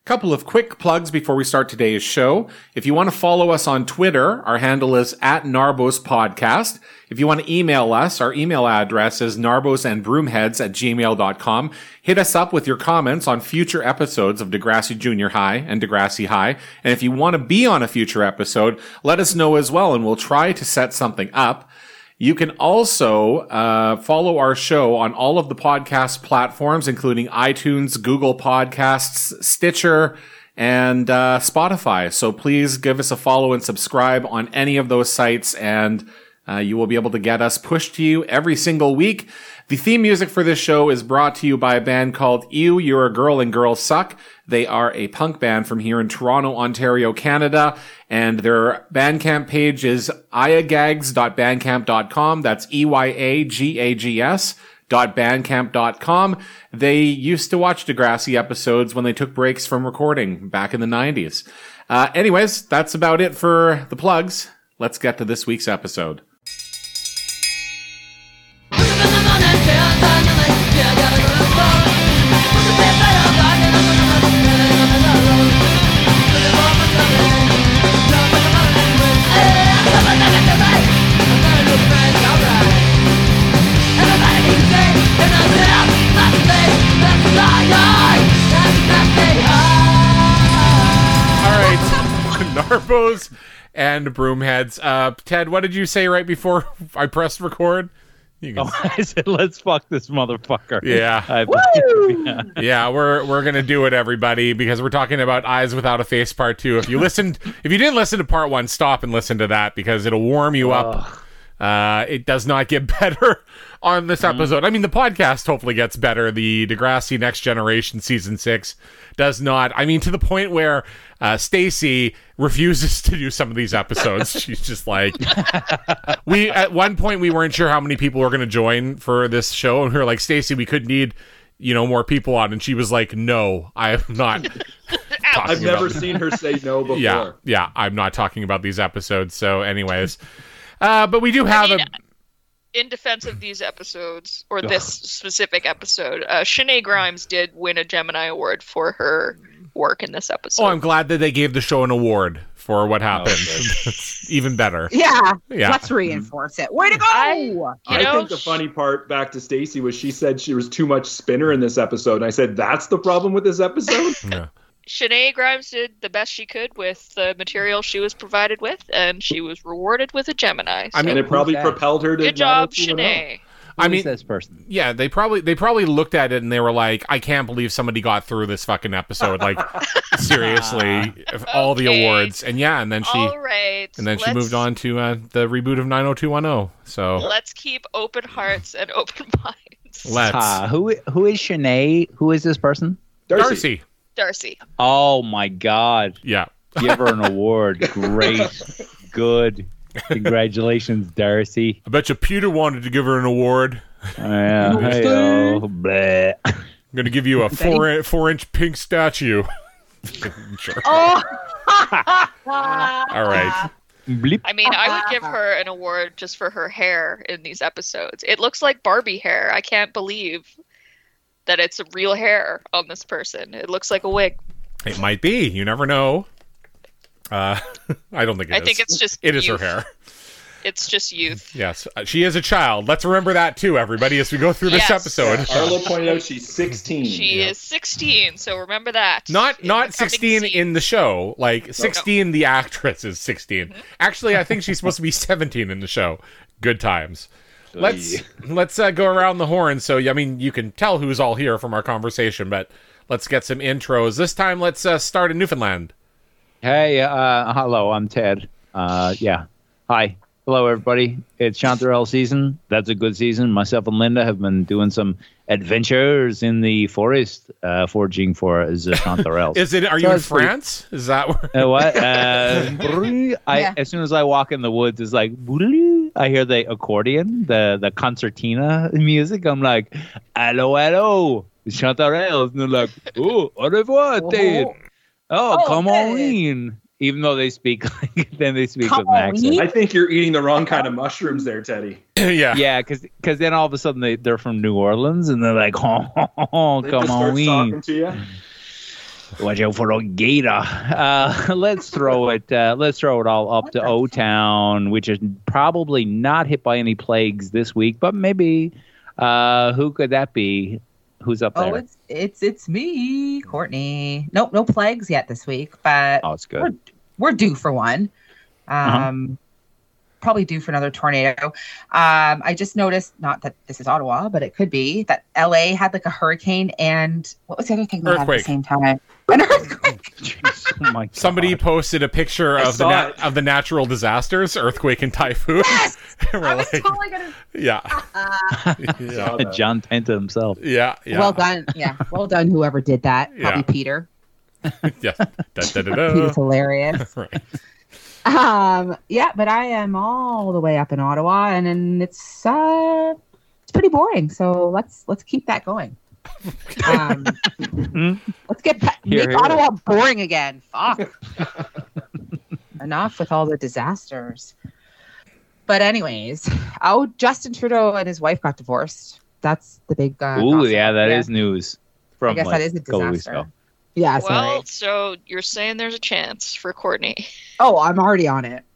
Couple of quick plugs before we start today's show. If you want to follow us on Twitter, our handle is @NarbosPodcast. If you want to email us, our email address is narbosandbroomheads@gmail.com. Hit us up with your comments on future episodes of Degrassi Junior High and Degrassi High. And if you want to be on a future episode, let us know as well, and we'll try to set something up. You can also follow our show on all of the podcast platforms, including iTunes, Google Podcasts, Stitcher, and Spotify. So please give us a follow and subscribe on any of those sites, and you will be able to get us pushed to you every single week. The theme music for this show is brought to you by a band called Ew, You're a Girl and Girls Suck. They are a punk band from here in Toronto, Ontario, Canada, and their Bandcamp page is eyagags.bandcamp.com. That's EYAGAGS.bandcamp.com. They used to watch Degrassi episodes when they took breaks from recording back in the 90s. Anyways, that's about it for the plugs. Let's get to this week's episode. Narbos and Broomheads. Ted, what did you say right before I pressed record? I said, let's fuck this motherfucker. Yeah. Yeah, we're going to do it, everybody, because we're talking about Eyes Without a Face Part 2. If you didn't listen to Part 1, stop and listen to that, because it'll warm you up. It does not get better on this episode. I mean, the podcast hopefully gets better. The Degrassi Next Generation Season 6 does not. I mean, to the point where Stacy refuses to do some of these episodes. She's just like, at one point we weren't sure how many people were going to join for this show, and we were like, Stacy, we could need, more people on, and she was like, no, I am not. I've never seen her say no before. Yeah, I'm not talking about these episodes. So, anyways, but we do have in defense of these episodes, or this specific episode, Shanae Grimes did win a Gemini Award for her work in this episode. Oh, I'm glad that they gave the show an award for what happened. Even better. Yeah. Let's reinforce it. Way to go! I think the funny part, back to Stacy, was she said she was too much spinner in this episode, and I said, that's the problem with this episode? Yeah. Shanae Grimes did the best she could with the material she was provided with, and she was rewarded with a Gemini. So. I mean, it probably propelled her to... Good job, Shanae. I mean, this person. Yeah, they probably looked at it and they were like, I can't believe somebody got through this fucking episode. Like, seriously, all the awards. And then she she moved on to the reboot of 90210. So let's keep open hearts and open minds. Let's. Who is Shanae? Who is this person? Darcy. Oh my God. Yeah. Give her an award. Great. Good. Congratulations, Darcy. I bet you Peter wanted to give her an award. Yeah. Hey, I'm going to give you a 4-inch pink statue. Sure. Oh. All right. Bleep. I mean, I would give her an award just for her hair in these episodes. It looks like Barbie hair. I can't believe that it's a real hair on this person. It looks like a wig. It might be. You never know. I don't think it is. I think it's just It youth. is her hair. It's just youth. Yes. She is a child. Let's remember that too, everybody, as we go through this episode. Arlo pointed out she's 16. She is 16, so remember that. Not 16 in the show. Like 16, the actress is 16. Mm-hmm. Actually, I think she's supposed to be 17 in the show. Good times. Let's go around the horn. So, I mean, you can tell who's all here from our conversation, but let's get some intros. This time, let's start in Newfoundland. Hey, hello, I'm Ted. Hi. Hello, everybody. It's Chanterelle season. That's a good season. Myself and Linda have been doing some adventures in the forest, foraging for Chanterelle. Are you in France? Is that where? What? As soon as I walk in the woods, it's like, I hear the accordion, the concertina music. I'm like, hello, Chanterelle. And they're like, oh, au revoir, Ted. Oh, come on in. Even though they speak with an accent. I think you're eating the wrong kind of mushrooms there, Teddy. Yeah, because then all of a sudden they're from New Orleans and they're like, oh, come on in. Talking to you. Watch out for a gator. Let's throw it all up to O-Town, which is probably not hit by any plagues this week, but maybe. Who could that be? Who's up there? Oh, it's me, Courtney. Nope, no plagues yet this week, but it's good. We're due for one. Probably due for another tornado. I just noticed, not that this is Ottawa, but it could be, that LA had like a hurricane and what was the other thing they had at the same time? An earthquake. Jeez, oh my God. Somebody posted a picture of the natural disasters, earthquake and typhoon. Yes! I was like, totally gonna. Yeah. Yeah. John Penta himself. Yeah. Well done. Yeah. Well done, whoever did that. Probably Peter. Yes. Peter's hilarious. Right. Yeah, but I am all the way up in Ottawa, and it's pretty boring. So let's keep that going. Let's make Ottawa boring again. Fuck. Enough with all the disasters. But anyways, Justin Trudeau and his wife got divorced. That's the big. That is news. From I guess that is a disaster. Yeah. Well, so you're saying there's a chance for Courtney? Oh, I'm already on it.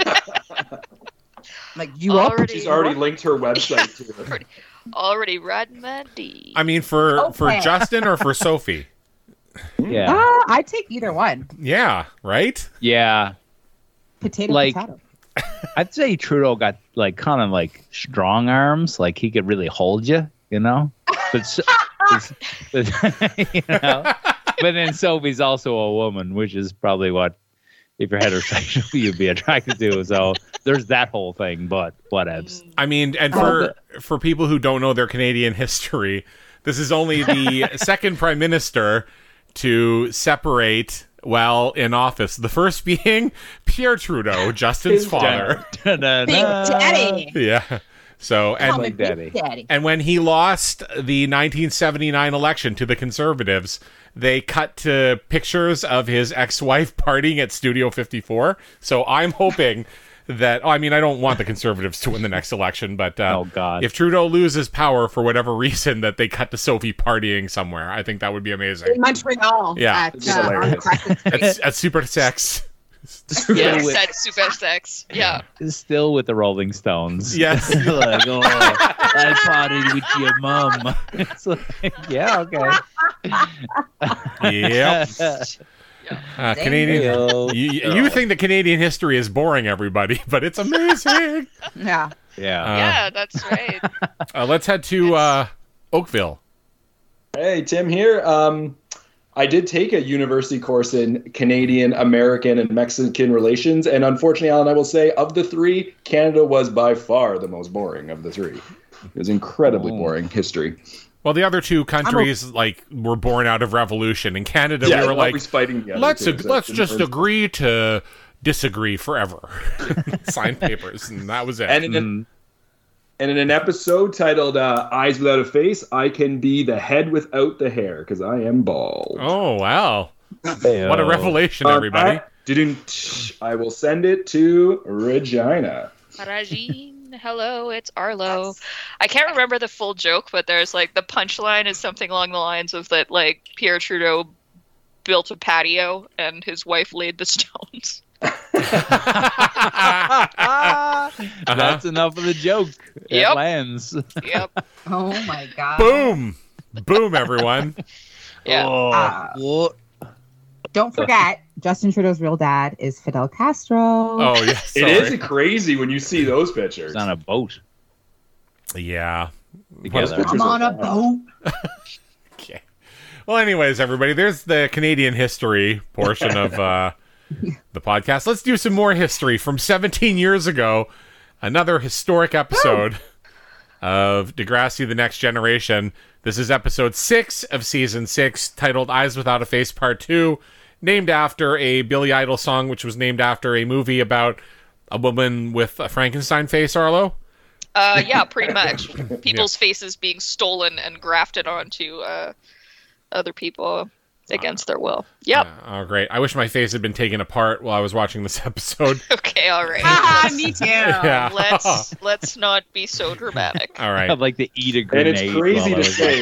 Like you already? She's already linked her website to it. Already riding that D. I mean, for Justin or for Sophie? Yeah. I'd take either one. Yeah. Right. Yeah. Potato. I'd say Trudeau got like kind of like strong arms, like he could really hold you, you know. But you know. But then Sophie's also a woman, which is probably what, if you're heterosexual, you'd be attracted to. So there's that whole thing, but whatevs. I mean, and for people who don't know their Canadian history, this is only the second prime minister to separate while in office. The first being Pierre Trudeau, Justin's father. Big Daddy. Yeah. So and when he lost the 1979 election to the Conservatives, they cut to pictures of his ex-wife partying at Studio 54. So I'm hoping that, I don't want the Conservatives to win the next election, but if Trudeau loses power for whatever reason, that they cut to Sophie partying somewhere. I think that would be amazing. In Montreal. Yeah. At Super Sex. Yes, at Super Sex. Yeah. Still with the Rolling Stones. Yes. Like, I partied with your mom. It's like, yeah, okay. Yep. Canadian. You think that Canadian history is boring, everybody, but it's amazing. Yeah. Yeah, that's right. Let's head to Oakville. Hey, Tim here. I did take a university course in Canadian, American, and Mexican relations, and unfortunately, Alan, I will say, of the three, Canada was by far the most boring of the three. It was incredibly boring history. Well, the other two countries were born out of revolution. In Canada, we were like, let's just agree to disagree forever. Sign papers, and that was it. And in an episode titled Eyes Without a Face, I can be the head without the hair, because I am bald. Oh, wow. What a revelation, everybody. I will send it to Regina. Regine, hello, it's Arlo. I can't remember the full joke, but there's the punchline is something along the lines of that, Pierre Trudeau built a patio and his wife laid the stones. That's enough of the joke. Yep. It lands. Yep. Oh my God. Boom, everyone. Yeah. Don't forget, Justin Trudeau's real dad is Fidel Castro. Oh, yes. It is crazy when you see those pictures. He's on a boat. Yeah. I'm on a boat. Okay. Well, anyways, everybody, there's the Canadian history portion of the podcast. Let's do some more history from 17 years ago. Another historic episode of Degrassi: The Next Generation. This is episode 6 of season 6, titled Eyes Without a Face Part 2, named after a Billy Idol song, which was named after a movie about a woman with a Frankenstein face, Arlo? Yeah, pretty much. People's faces being stolen and grafted onto other people against their will. Yep. Oh, great. I wish my face had been taken apart while I was watching this episode. Okay. Okay, all right. Me too. Yeah. Let's not be so dramatic. All right. I'd like to eat a grenade. And it's crazy to say.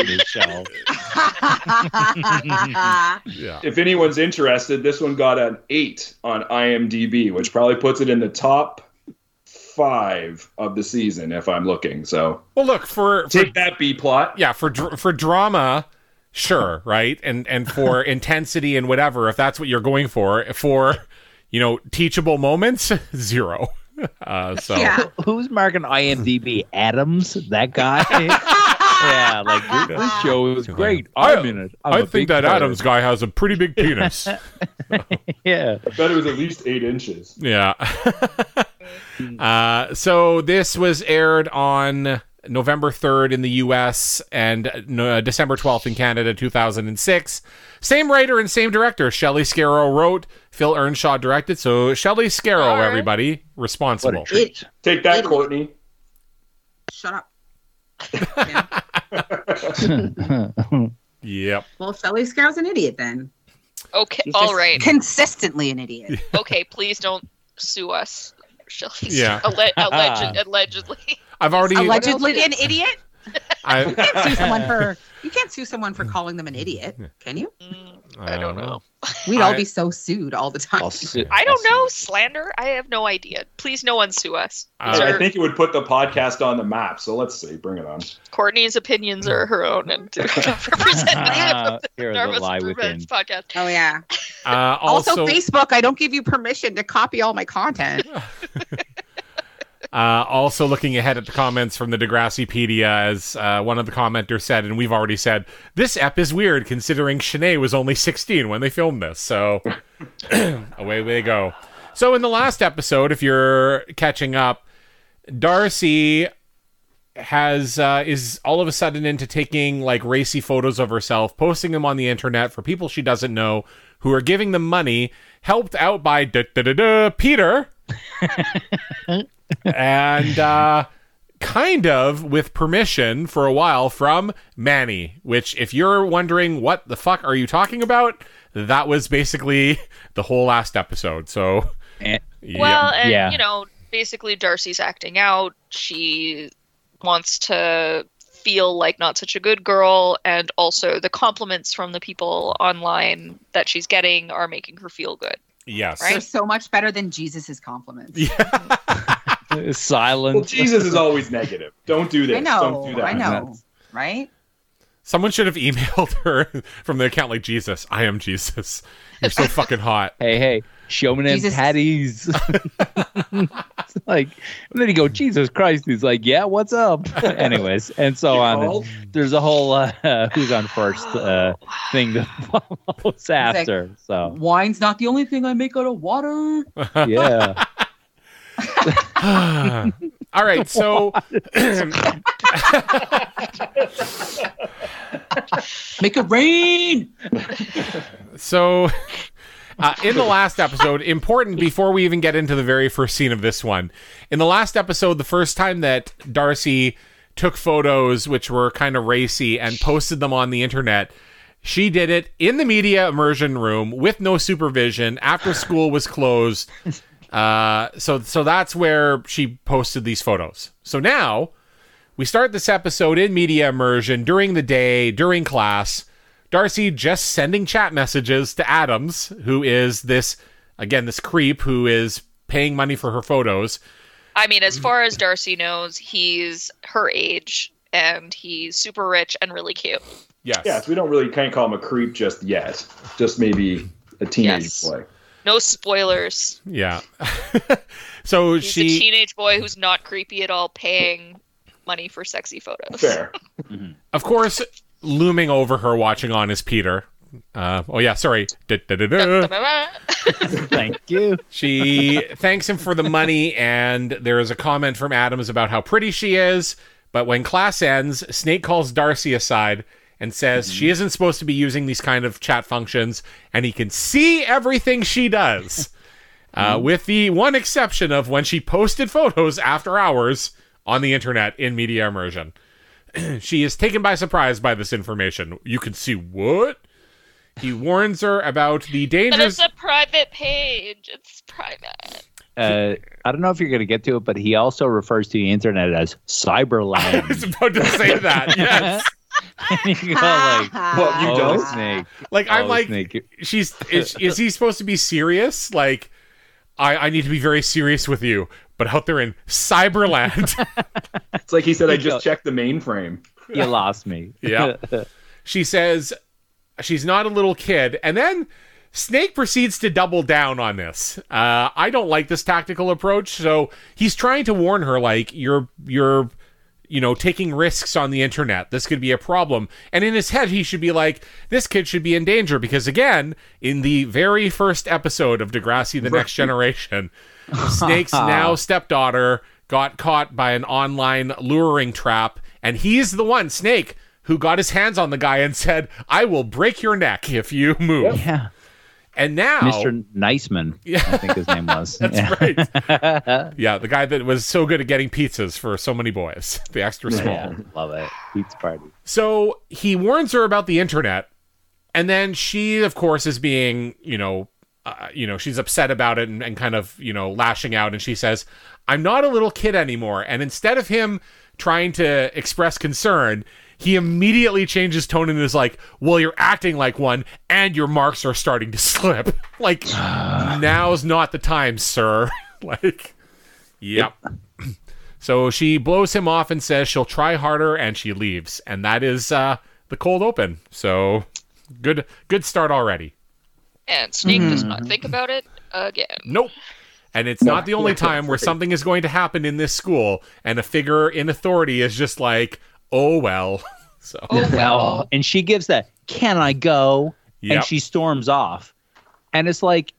Yeah. If anyone's interested, this one got an 8 on IMDb, which probably puts it in the top 5 of the season if I'm looking. So, Well, look, for take that, B plot. yeah, for drama, sure, right? And for intensity and whatever, if that's what you're going for, teachable moments, 0. So Yeah. Who's marking IMDb? Adams, that guy. Yeah, like this show is great. I'm in it. I think that Adams guy has a pretty big penis. Yeah. I bet it was at least 8 inches. Yeah. So this was aired on November 3rd in the US and December 12th in Canada, 2006. Same writer and same director. Shelley Scarrow wrote, Phil Earnshaw directed. So Shelley Scarrow, All right. everybody, responsible. What a treat. Take that, Courtney. Shut up. Yep. Well, Shelley Scarrow's an idiot then. Okay, She's all just right. Consistently an idiot. Okay, please don't sue us. Shelley. Yeah. Allegedly. I've already Allegedly an idiot? I You can't sue someone for calling them an idiot, can you? I don't know. We'd all be so sued all the time. I don't know. Slander? I have no idea. Please, no one sue us. These I are- think it would put the podcast on the map. So let's see. Bring it on. Courtney's opinions are her own and do not represent any of the Here's a Nervous lie within. Revenge podcast. Oh, yeah. also Facebook, I don't give you permission to copy all my content. Also looking ahead at the comments from the Degrassipedia, as one of the commenters said, and we've already said, this ep is weird considering Shanae was only 16 when they filmed this. So away they go. So in the last episode, if you're catching up, Darcy is all of a sudden into taking like racy photos of herself, posting them on the internet for people she doesn't know who are giving them money, helped out by Peter. And kind of with permission for a while from Manny, which if you're wondering what the fuck are you talking about, that was basically the whole last episode. So Well, and basically Darcy's acting out. She wants to feel like not such a good girl, and also the compliments from the people online that she's getting are making her feel good. Yes. They're so much better than Jesus's compliments. Silence. Well, Jesus is always negative. Don't do this. I know. Don't do that. I know. Right? Someone should have emailed her from the account like, Jesus, I am Jesus. You're so fucking hot. Hey, showman and Jesus. patties. It's like, and then you go, Jesus Christ. He's like, yeah, what's up? Anyways, and so on. There's a whole who's on first thing that follows after. So Wine's not the only thing I make out of water. yeah. All right, so Make it rain. So, in the last episode, important before we even get into the very first scene of this one, in the last episode, the first time that Darcy took photos, which were kind of racy, and posted them on the internet, she did it in the media immersion room with no supervision after school was closed. So that's where she posted these photos. So now we start this episode in media immersion during the day, during class. Darcy just sending chat messages to Adams, who is this creep who is paying money for her photos. I mean, as far as Darcy knows, he's her age and he's super rich and really cute. Yes. Yes, we can't call him a creep just yet. Just maybe a teenage boy. No spoilers. Yeah. So He's a teenage boy who's not creepy at all, paying money for sexy photos. Fair. Of course, looming over her watching on is Peter. Sorry. Thank you. She thanks him for the money, and there is a comment from Adams about how pretty she is. But when class ends, Snake calls Darcy aside and says she isn't supposed to be using these kind of chat functions, and he can see everything she does. With the one exception of when she posted photos after hours on the internet in media immersion. She is taken by surprise by this information. You can see what? He warns her about the dangers. But it's a private page. It's private. I don't know if you're going to get to it, but he also refers to the internet as Cyberland. I was about to say that. Yes. And you go like, Well, you don't. Snake. Like I'm like, Snake. is he supposed to be serious? Like, I need to be very serious with you, but out there in Cyberland. It's like he said, I just checked the mainframe. You lost me. Yeah. She says she's not a little kid, and then Snake proceeds to double down on this. I don't like this tactical approach, so he's trying to warn her, like, you're taking risks on the internet. This could be a problem. And in his head, he should be like, this kid should be in danger, because again, in the very first episode of Degrassi: The Next Generation, Snake's now stepdaughter got caught by an online luring trap, and he's the one, Snake, who got his hands on the guy and said, I will break your neck if you move. Yeah. And now Mr. Niceman, I think his name was. That's right. Yeah, the guy that was so good at getting pizzas for so many boys. The extra small. Yeah, love it. Pizza party. So he warns her about the internet, and then she, of course, is being, she's upset about it and kind of, lashing out, and she says, I'm not a little kid anymore. And instead of him trying to express concern, he immediately changes tone and is like, well, you're acting like one, and your marks are starting to slip. Like, now's not the time, sir. Like, yep. So she blows him off and says she'll try harder, and she leaves. And that is the cold open. So, good start already. And Snake does not think about it again. Nope. And it's not the only time where something is going to happen in this school, and a figure in authority is just like, oh, well. So. Oh, well. And she gives that, can I go? Yep. And she storms off. And it's like,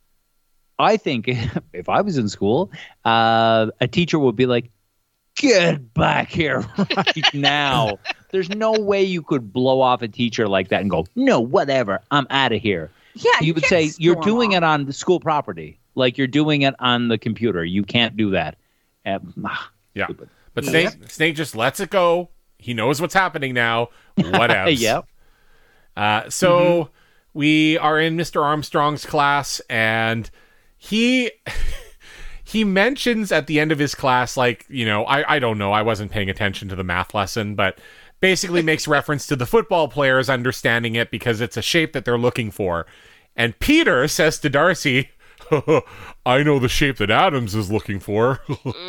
I think if I was in school, a teacher would be like, get back here right now. There's no way you could blow off a teacher like that and go, no, whatever, I'm out of here. Yeah, You would say, you're doing it on the school property. Like you're doing it on the computer. You can't do that. Yeah. Stupid. But Snake just lets it go. He knows what's happening now. Whatever. Yep. So we are in Mr. Armstrong's class, and he mentions at the end of his class, like, I don't know, I wasn't paying attention to the math lesson, but basically makes reference to the football players understanding it because it's a shape that they're looking for. And Peter says to Darcy, I know the shape that Adams is looking for.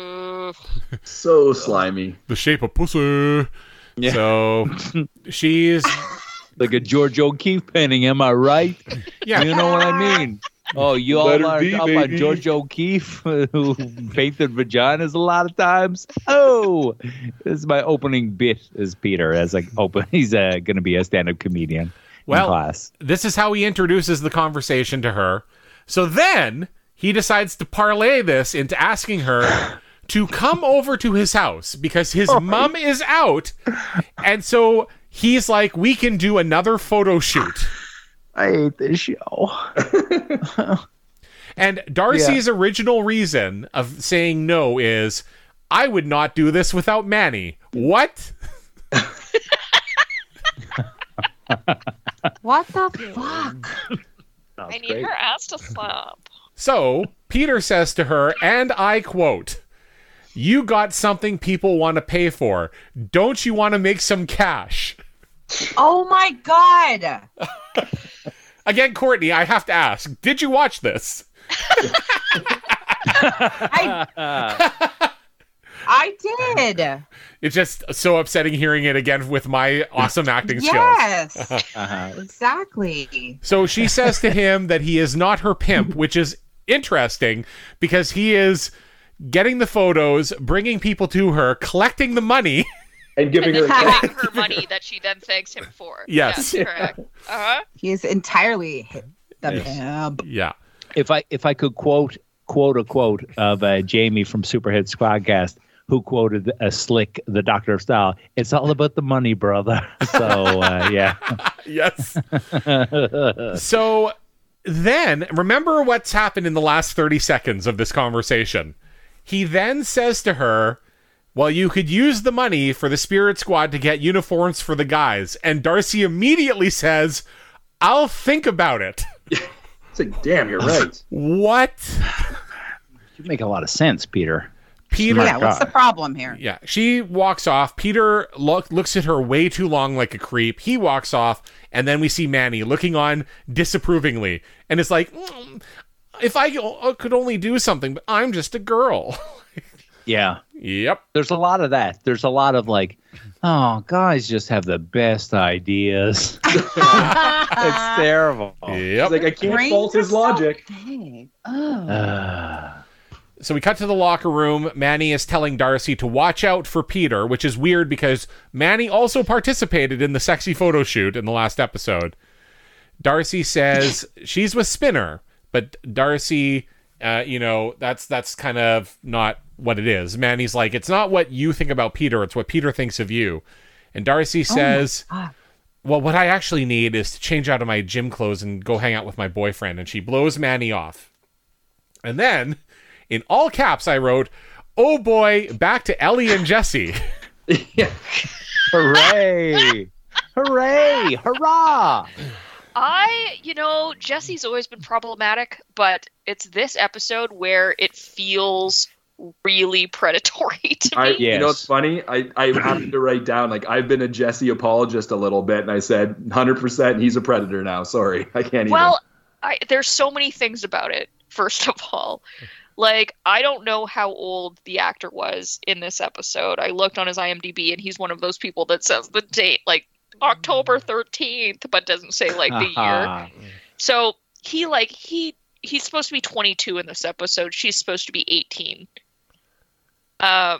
So slimy. The shape of pussy. Yeah. So she's like a George O'Keefe painting, am I right? Yeah. You know what I mean? Oh, you all Let are it be, talking about baby. George O'Keefe who painted vaginas a lot of times. Oh, this is my opening bit as Peter. He's going to be a stand-up comedian in class. This is how he introduces the conversation to her. So then he decides to parlay this into asking her to come over to his house because his mom is out. And so he's like, we can do another photo shoot. I hate this show. And Darcy's original reason of saying no is, I would not do this without Manny. What? What the fuck? I need her ass to slap. So Peter says to her, and I quote, you got something people want to pay for. Don't you want to make some cash? Oh my god! Again, Courtney, I have to ask, did you watch this? I did. It's just so upsetting hearing it again with my awesome acting skills. Yes, exactly. So she says to him that he is not her pimp, which is interesting because he is getting the photos, bringing people to her, collecting the money. And giving And then her giving her money that she then thanks him for. Yes. Correct. He is entirely the pimp. Yeah. If I could quote a quote of Jamie from Superhit Squadcast, who quoted a Slick, the Doctor of Style, it's all about the money, brother. So, yeah. Yes. So then, remember what's happened in the last 30 seconds of this conversation. He then says to her, well, you could use the money for the Spirit Squad to get uniforms for the guys. And Darcy immediately says, I'll think about it. It's like, damn, you're right. What? You make a lot of sense, Peter. Yeah, what's the problem here? Yeah, she walks off. Peter looks at her way too long like a creep. He walks off, and then we see Manny looking on disapprovingly. And it's like, if I could only do something, but I'm just a girl. Yeah. Yep. There's a lot of that. There's a lot of like, oh, guys just have the best ideas. It's terrible. Yep. It's like, I can't fault his logic. So we cut to the locker room. Manny is telling Darcy to watch out for Peter, which is weird because Manny also participated in the sexy photo shoot in the last episode. Darcy says she's with Spinner, but Darcy, that's kind of not what it is. Manny's like, it's not what you think about Peter, it's what Peter thinks of you. And Darcy says, well, what I actually need is to change out of my gym clothes and go hang out with my boyfriend. And she blows Manny off. And then, in all caps, I wrote, oh boy, back to Ellie and Jesse. Yeah. Hooray! Hooray! Hurrah! Jesse's always been problematic, but it's this episode where it feels really predatory to me. Yes. You know what's funny? I happened to write down, like, I've been a Jesse apologist a little bit, and I said 100% he's a predator now. Sorry, I can't even. Well, there's so many things about it, first of all. Like, I don't know how old the actor was in this episode. I looked on his IMDb, and he's one of those people that says the date, like, October 13th, but doesn't say, like, the year. So, he's supposed to be 22 in this episode. She's supposed to be 18. I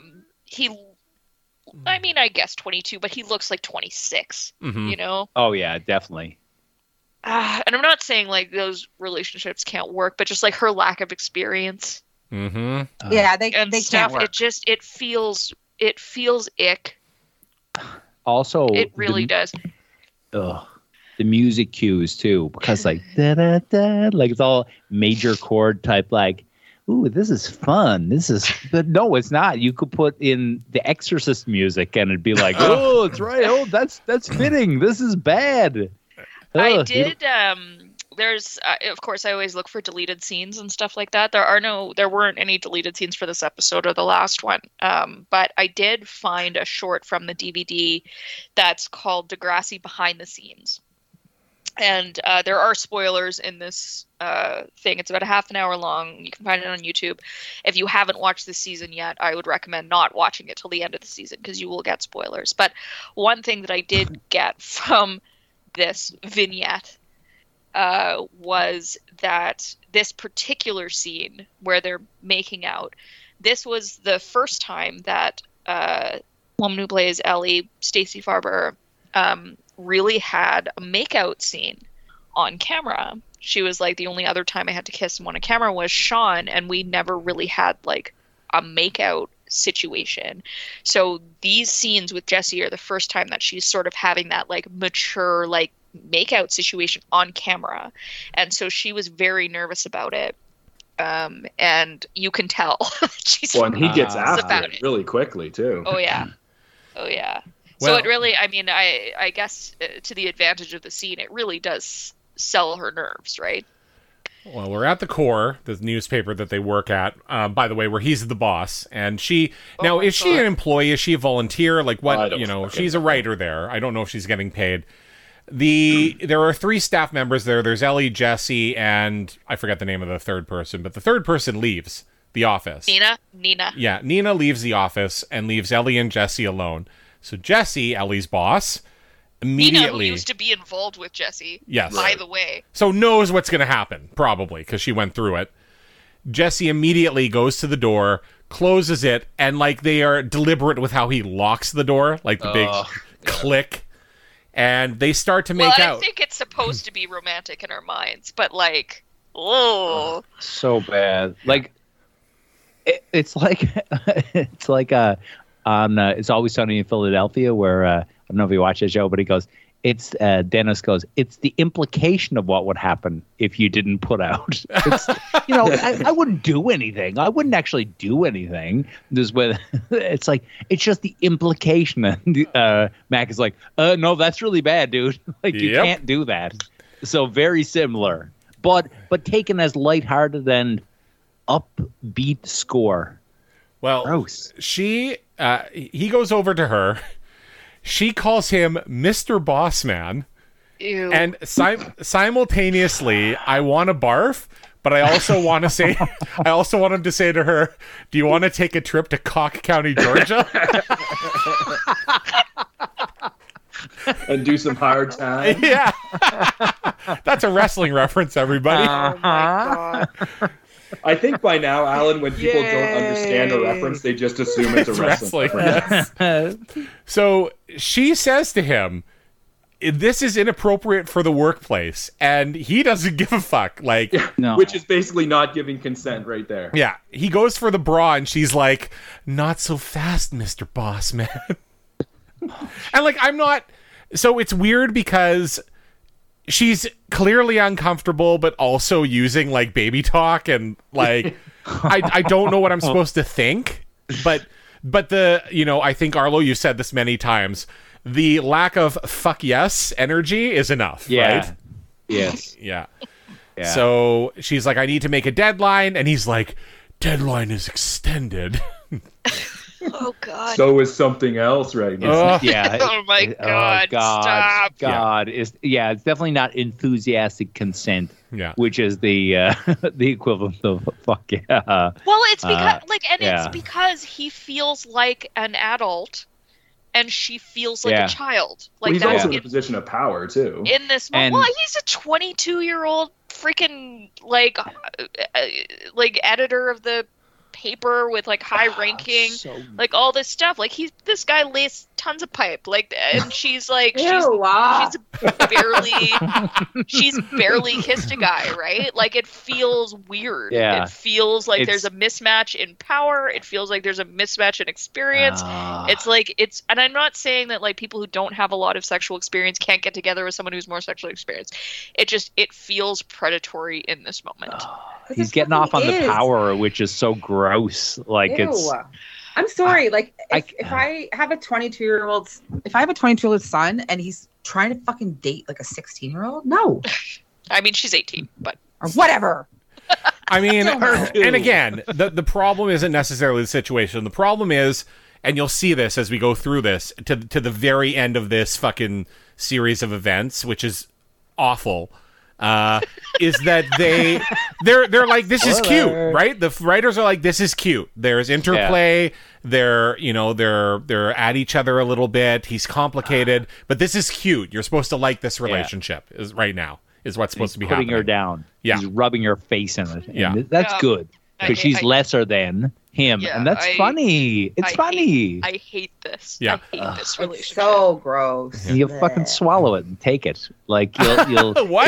guess 22, but he looks like 26, you know? Oh, yeah, definitely. And I'm not saying, like, those relationships can't work, but just, like, her lack of experience. Mm-hmm. Yeah, they can't work. It feels ick. Also, it really does. The music cues, too, because, like, da-da-da, like, it's all major chord type, like, ooh, this is fun. But no, it's not. You could put in the Exorcist music and it'd be like, oh, it's right. Oh, that's fitting. This is bad. I did. There's, of course, I always look for deleted scenes and stuff like that. There weren't any deleted scenes for this episode or the last one. But I did find a short from the DVD that's called Degrassi Behind the Scenes. And there are spoilers in this thing. It's about a half an hour long. You can find it on YouTube. If you haven't watched this season yet, I would recommend not watching it till the end of the season because you will get spoilers. But one thing that I did get from this vignette was that this particular scene where they're making out, this was the first time that woman who plays Ellie, Stacey Farber, really had a makeout scene on camera. She was like, the only other time I had to kiss someone on camera was Sean, and we never really had like a makeout situation. So these scenes with Jesse are the first time that she's sort of having that like mature like makeout situation on camera, and so she was very nervous about it. And you can tell she's and he gets after it really quickly too. Oh yeah. So it really, I guess to the advantage of the scene, it really does sell her nerves, right? Well, we're at the Core, the newspaper that they work at, by the way, where he's the boss. And she, is she an employee? Is she a volunteer? Like what, she's a writer there. I don't know if she's getting paid. There are 3 staff members there. There's Ellie, Jesse, and I forget the name of the third person, but the third person leaves the office. Nina. Yeah, Nina leaves the office and leaves Ellie and Jesse alone. So Jesse, Ellie's boss, immediately... Nina, who used to be involved with Jesse, yes, by the way. So knows what's going to happen, probably, because she went through it. Jesse immediately goes to the door, closes it, and like they are deliberate with how he locks the door, like the big click, and they start to make out. I think it's supposed to be romantic in our minds, but like, oh, so bad. Like, it's like on It's Always Sunny in Philadelphia, where I don't know if you watch that show, but he goes, Dennis goes, it's the implication of what would happen if you didn't put out. It's, I wouldn't do anything. I wouldn't actually do anything. It's like, it's just the implication. And Mac is like, no, that's really bad, dude. Like, you can't do that. So very similar, but taken as lighthearted and upbeat score. Well, gross. He goes over to her. She calls him Mr. Bossman. Ew. And simultaneously, I want to barf, but I also want to say, I also want him to say to her, "Do you want to take a trip to Cocke County, Georgia?" And do some hard time. Yeah. That's a wrestling reference, everybody. Oh my god. I think by now, Alan, when people don't understand a reference, they just assume it's a wrestling reference. Yes. So she says to him, "This is inappropriate for the workplace," and he doesn't give a fuck. Like, No. Which is basically not giving consent right there. yeah, he goes for the bra, and she's like, "Not so fast, Mr. Bossman." And like, I'm not. So it's weird because she's clearly uncomfortable, but also using like baby talk, and like, I don't know what I'm supposed to think, but the, you know, I think, Arlo, you said this many times, the lack of fuck yes energy is enough, right? Yes. Yeah. Yeah. So she's like, "I need to make a deadline," and he's like, "Deadline is extended." Oh god. So is something else right now. Yeah. Oh my god. Stop. God. It's definitely not enthusiastic consent. Yeah. Which is the the equivalent of fuck yeah. Well, it's because yeah. it's because he feels like an adult and she feels like Yeah. a child. Well, Like he's that's also in a position of power, too. in this And- well, he's a 22-year-old freaking like editor of the paper with like high ranking, like all this stuff. Like this guy lays tons of pipe, like, and she's like she's barely kissed a guy, right? Like, it feels weird. Yeah. It feels like It's- there's a mismatch in power. It feels like there's a mismatch in experience. It's like and I'm not saying that like people who don't have a lot of sexual experience can't get together with someone who's more sexually experienced. It feels predatory in this moment. He's getting off on the power, which is so gross. Like, it's I'm sorry. Like, if I have a 22-year-old son and he's trying to fucking date like a 16-year-old, no, I mean, she's 18, but or whatever. I mean, and again, the problem isn't necessarily the situation. The problem is, and you'll see this as we go through this, to the very end of this fucking series of events, which is awful, is that they're like, this is cute, right? The writers are like, this is cute. There's interplay. They're at each other a little bit. He's complicated, but this is cute. You're supposed to like this relationship is right now. Is what's supposed to be putting happening. her down. Yeah. He's rubbing her face in it. Yeah. And that's good. Because she's lesser than him. Yeah, and that's funny. It's funny. I hate this. Yeah. I hate this relationship. So gross. You'll fucking swallow it and take it. Like, you'll What?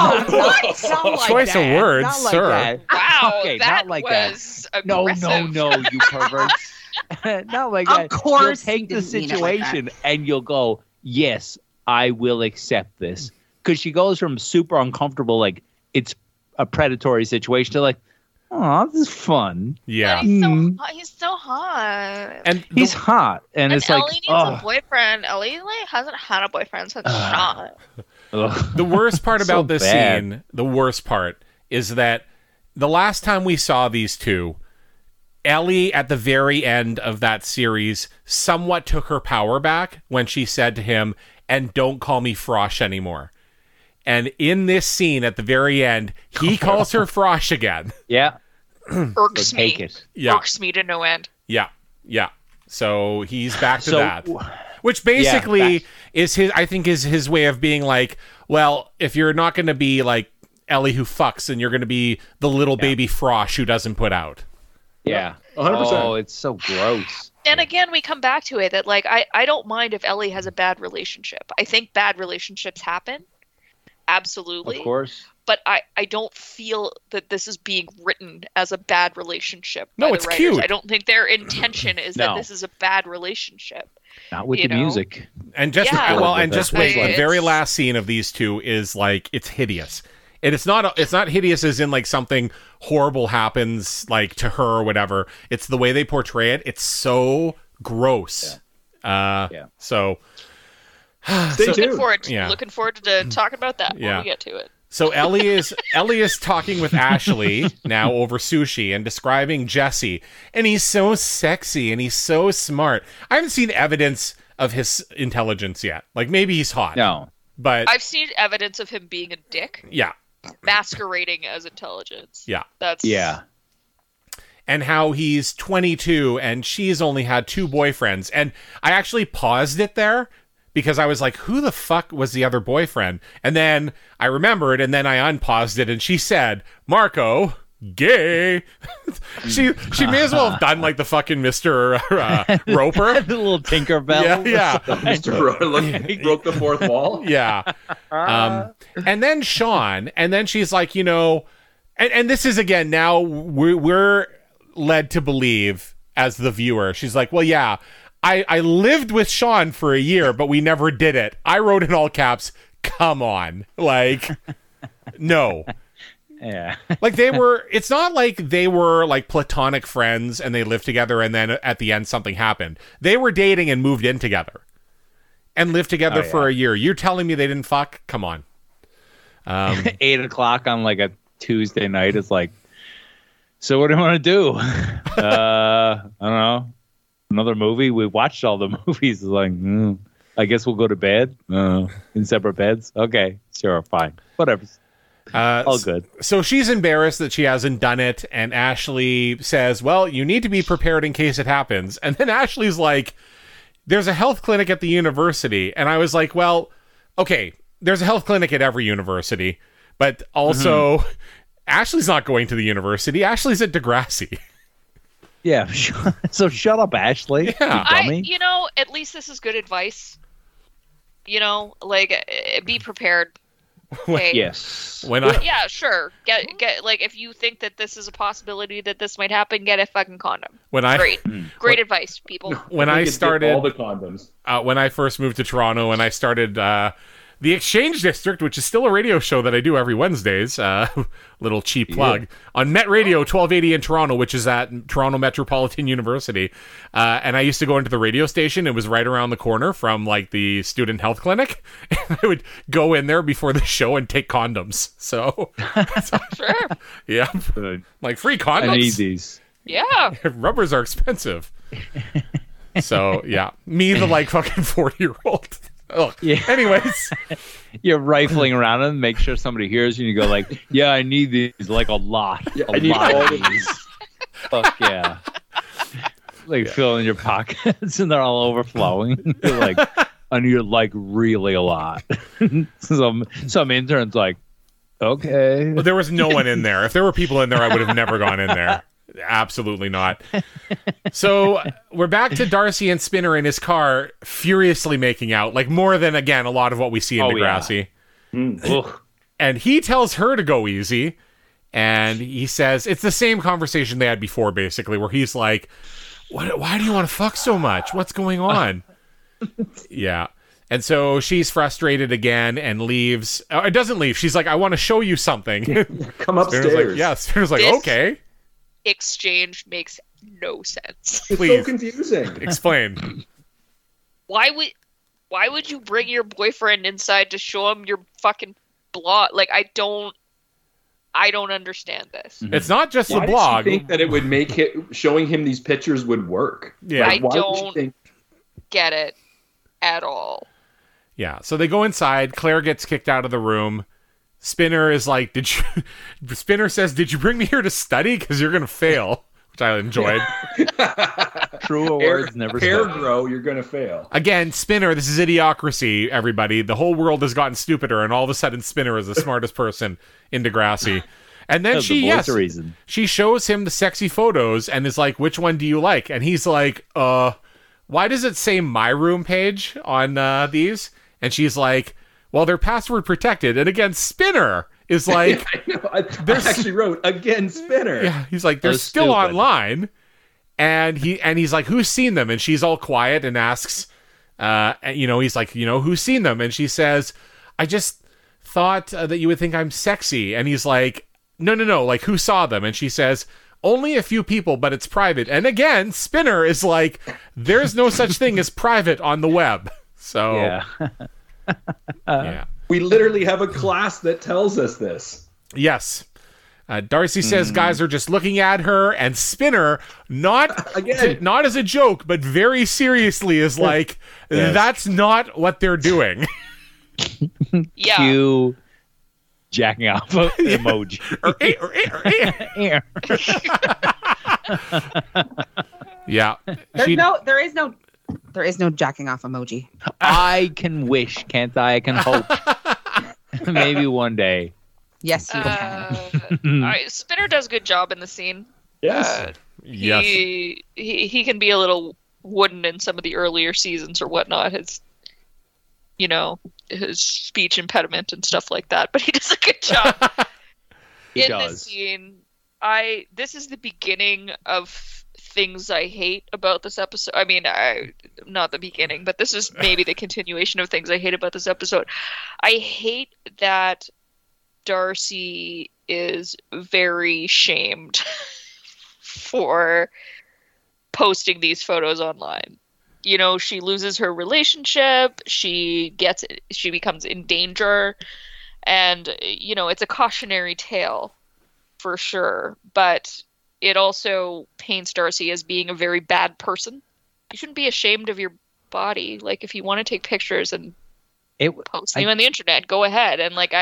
not Choice of words, not like sir. that. Wow, Okay, that not like was that. No, aggressive. you perverts. Not like Of that. course You'll he take the didn't mean it like situation and you'll go, yes, I will accept this. Because she goes from super uncomfortable, like it's a predatory situation, to like, oh, this is fun. Yeah. He's so hot. And He's hot, and it's Ellie like, needs a boyfriend. Ellie like hasn't had a boyfriend since Sean. the worst part about this scene, the worst part, is that the last time we saw these two, Ellie, at the very end of that series, somewhat took her power back when she said to him, "And don't call me Frosh anymore." And in this scene at the very end, he calls her Frosh again. Yeah. Irks me. Take it. Yeah. Irks me to no end. Yeah. Yeah. So he's back to So- that. Which basically is his way of being like, well, if you're not going to be like Ellie who fucks, then you're going to be the little baby Frosh who doesn't put out. Yeah. 100%. Oh, it's so gross. And again, we come back to it that like I don't mind if Ellie has a bad relationship. I think bad relationships happen. Absolutely. Of course. But I don't feel that this is being written as a bad relationship. No, by the it's writers. cute. I don't think their intention is that No. this is a bad relationship. Not with You the know? music. And just Yeah. and just wait, the It's- very last scene of these two is like, it's hideous. And it's not hideous as in like something horrible happens like to her or whatever. It's the way they portray it. It's so gross. So Stay tuned. Looking forward to talking about that when we get to it. So Ellie is talking with Ashley now over sushi and describing Jesse, and he's so sexy and he's so smart. I haven't seen evidence of his intelligence yet. Like, maybe he's hot. No. But I've seen evidence of him being a dick. Yeah. Masquerading as intelligence. Yeah. Yeah. And how he's 22 and she's only had 2 boyfriends. And I actually paused it there because I was like, who the fuck was the other boyfriend? And then I remembered, and then I unpaused it, and she said, Marco, gay. she may as well have done like the fucking Mr. Roper. The little Tinkerbell. Yeah. Mr. Roper, he broke the fourth wall. Yeah. And then Sean, and then she's like, you know, and this is, again, now we're led to believe as the viewer. She's like, well, yeah, I lived with Sean for a year, but we never did it. I wrote in all caps, come on. Like, no. Yeah. Like, it's not like they were like platonic friends and they lived together and then at the end something happened. They were dating and moved in together and lived together for a year. You're telling me they didn't fuck? Come on. 8 o'clock on like a Tuesday night is like, so what do you want to do? I don't know. Another movie? We watched all the movies. It's like, I guess we'll go to bed in separate beds. Okay, sure, fine. Whatever. All good. So she's embarrassed that she hasn't done it, and Ashley says, well, you need to be prepared in case it happens. And then Ashley's like, there's a health clinic at the university. And I was like, well, okay, there's a health clinic at every university, but also Ashley's not going to the university. Ashley's at Degrassi. Yeah, so shut up, Ashley. Yeah. You know, at least this is good advice. You know, like, be prepared. Okay. Yes. Yeah, sure. Get like, if you think that this is a possibility that this might happen, get a fucking condom. Great advice, people. When I started all the condoms. When I first moved to Toronto and I started the Exchange District, which is still a radio show that I do every Wednesdays, little cheap plug, on Met Radio 1280 in Toronto, which is at Toronto Metropolitan University. And I used to go into the radio station. It was right around the corner from like the student health clinic. And I would go in there before the show and take condoms. So, sure. Yeah. Like, free condoms. I need these. Yeah. Rubbers are expensive. So, yeah. Me, the like fucking 40-year-old. Oh, yeah. Anyways, you're rifling around and make sure somebody hears you and you go like, yeah, I need these, like, a lot. Yeah, I need all of these. Fuck yeah. Like, fill in your pockets and they're all overflowing. You're like, I need, like, really a lot. Some intern's like, okay. Well, there was no one in there. If there were people in there, I would have never gone in there. Absolutely not. So we're back to Darcy and Spinner in his car, furiously making out, like more than, again, a lot of what we see in Degrassi. Yeah. And he tells her to go easy, and he says it's the same conversation they had before, basically, where he's like, why do you want to fuck so much? What's going on? Yeah. And so she's frustrated again and leaves. It doesn't leave. She's like, I want to show you something. Come upstairs. Spinner's like, yeah. Spinner's like, okay. Exchange makes no sense. It's so confusing. Explain. Why would you bring your boyfriend inside to show him your fucking blog? Like, I don't understand this. It's not just why the blog. Did she think that it would make it showing him these pictures would work? Yeah, I don't get it at all. Yeah, so they go inside. Claire gets kicked out of the room. Spinner is like, Spinner says, did you bring me here to study? Because you're going to fail, which I enjoyed. True words never hair spoken. grow, you're going to fail. Again, Spinner, this is idiocracy, everybody. The whole world has gotten stupider, and all of a sudden Spinner is the smartest person in Degrassi. And then she shows him the sexy photos and is like, which one do you like? And he's like, why does it say my room page on these? And she's like, well, they're password protected. And again, Spinner is like... Yeah, I know. I actually wrote, again, Spinner. Yeah, he's like, they're still online. And he's like, who's seen them? And she's all quiet and asks, he's like, who's seen them? And she says, I just thought that you would think I'm sexy. And he's like, no, like, who saw them? And she says, only a few people, but it's private. And again, Spinner is like, there's no such thing as private on the web. So... Yeah. Yeah. We literally have a class that tells us this. Yes. Darcy says guys are just looking at her, and Spinner, not as a joke, but very seriously, is like, that's not what they're doing. Yeah. Cue jacking off emoji. Yeah. There is no jacking off emoji. I can wish, can't I? I can hope. Maybe one day. Yes, you can. All right, Spinner does a good job in the scene. Yes. Yes. He can be a little wooden in some of the earlier seasons or whatnot. His speech impediment and stuff like that, but he does a good job. This scene. This is the beginning of things I hate about this episode. I mean, not the beginning, but this is maybe the continuation of things I hate about this episode. I hate that Darcy is very shamed for posting these photos online. You know, she loses her relationship, she becomes in danger, and you know, it's a cautionary tale for sure, but it also paints Darcy as being a very bad person. You shouldn't be ashamed of your body. Like, if you want to take pictures and post them on the internet, go ahead. And like,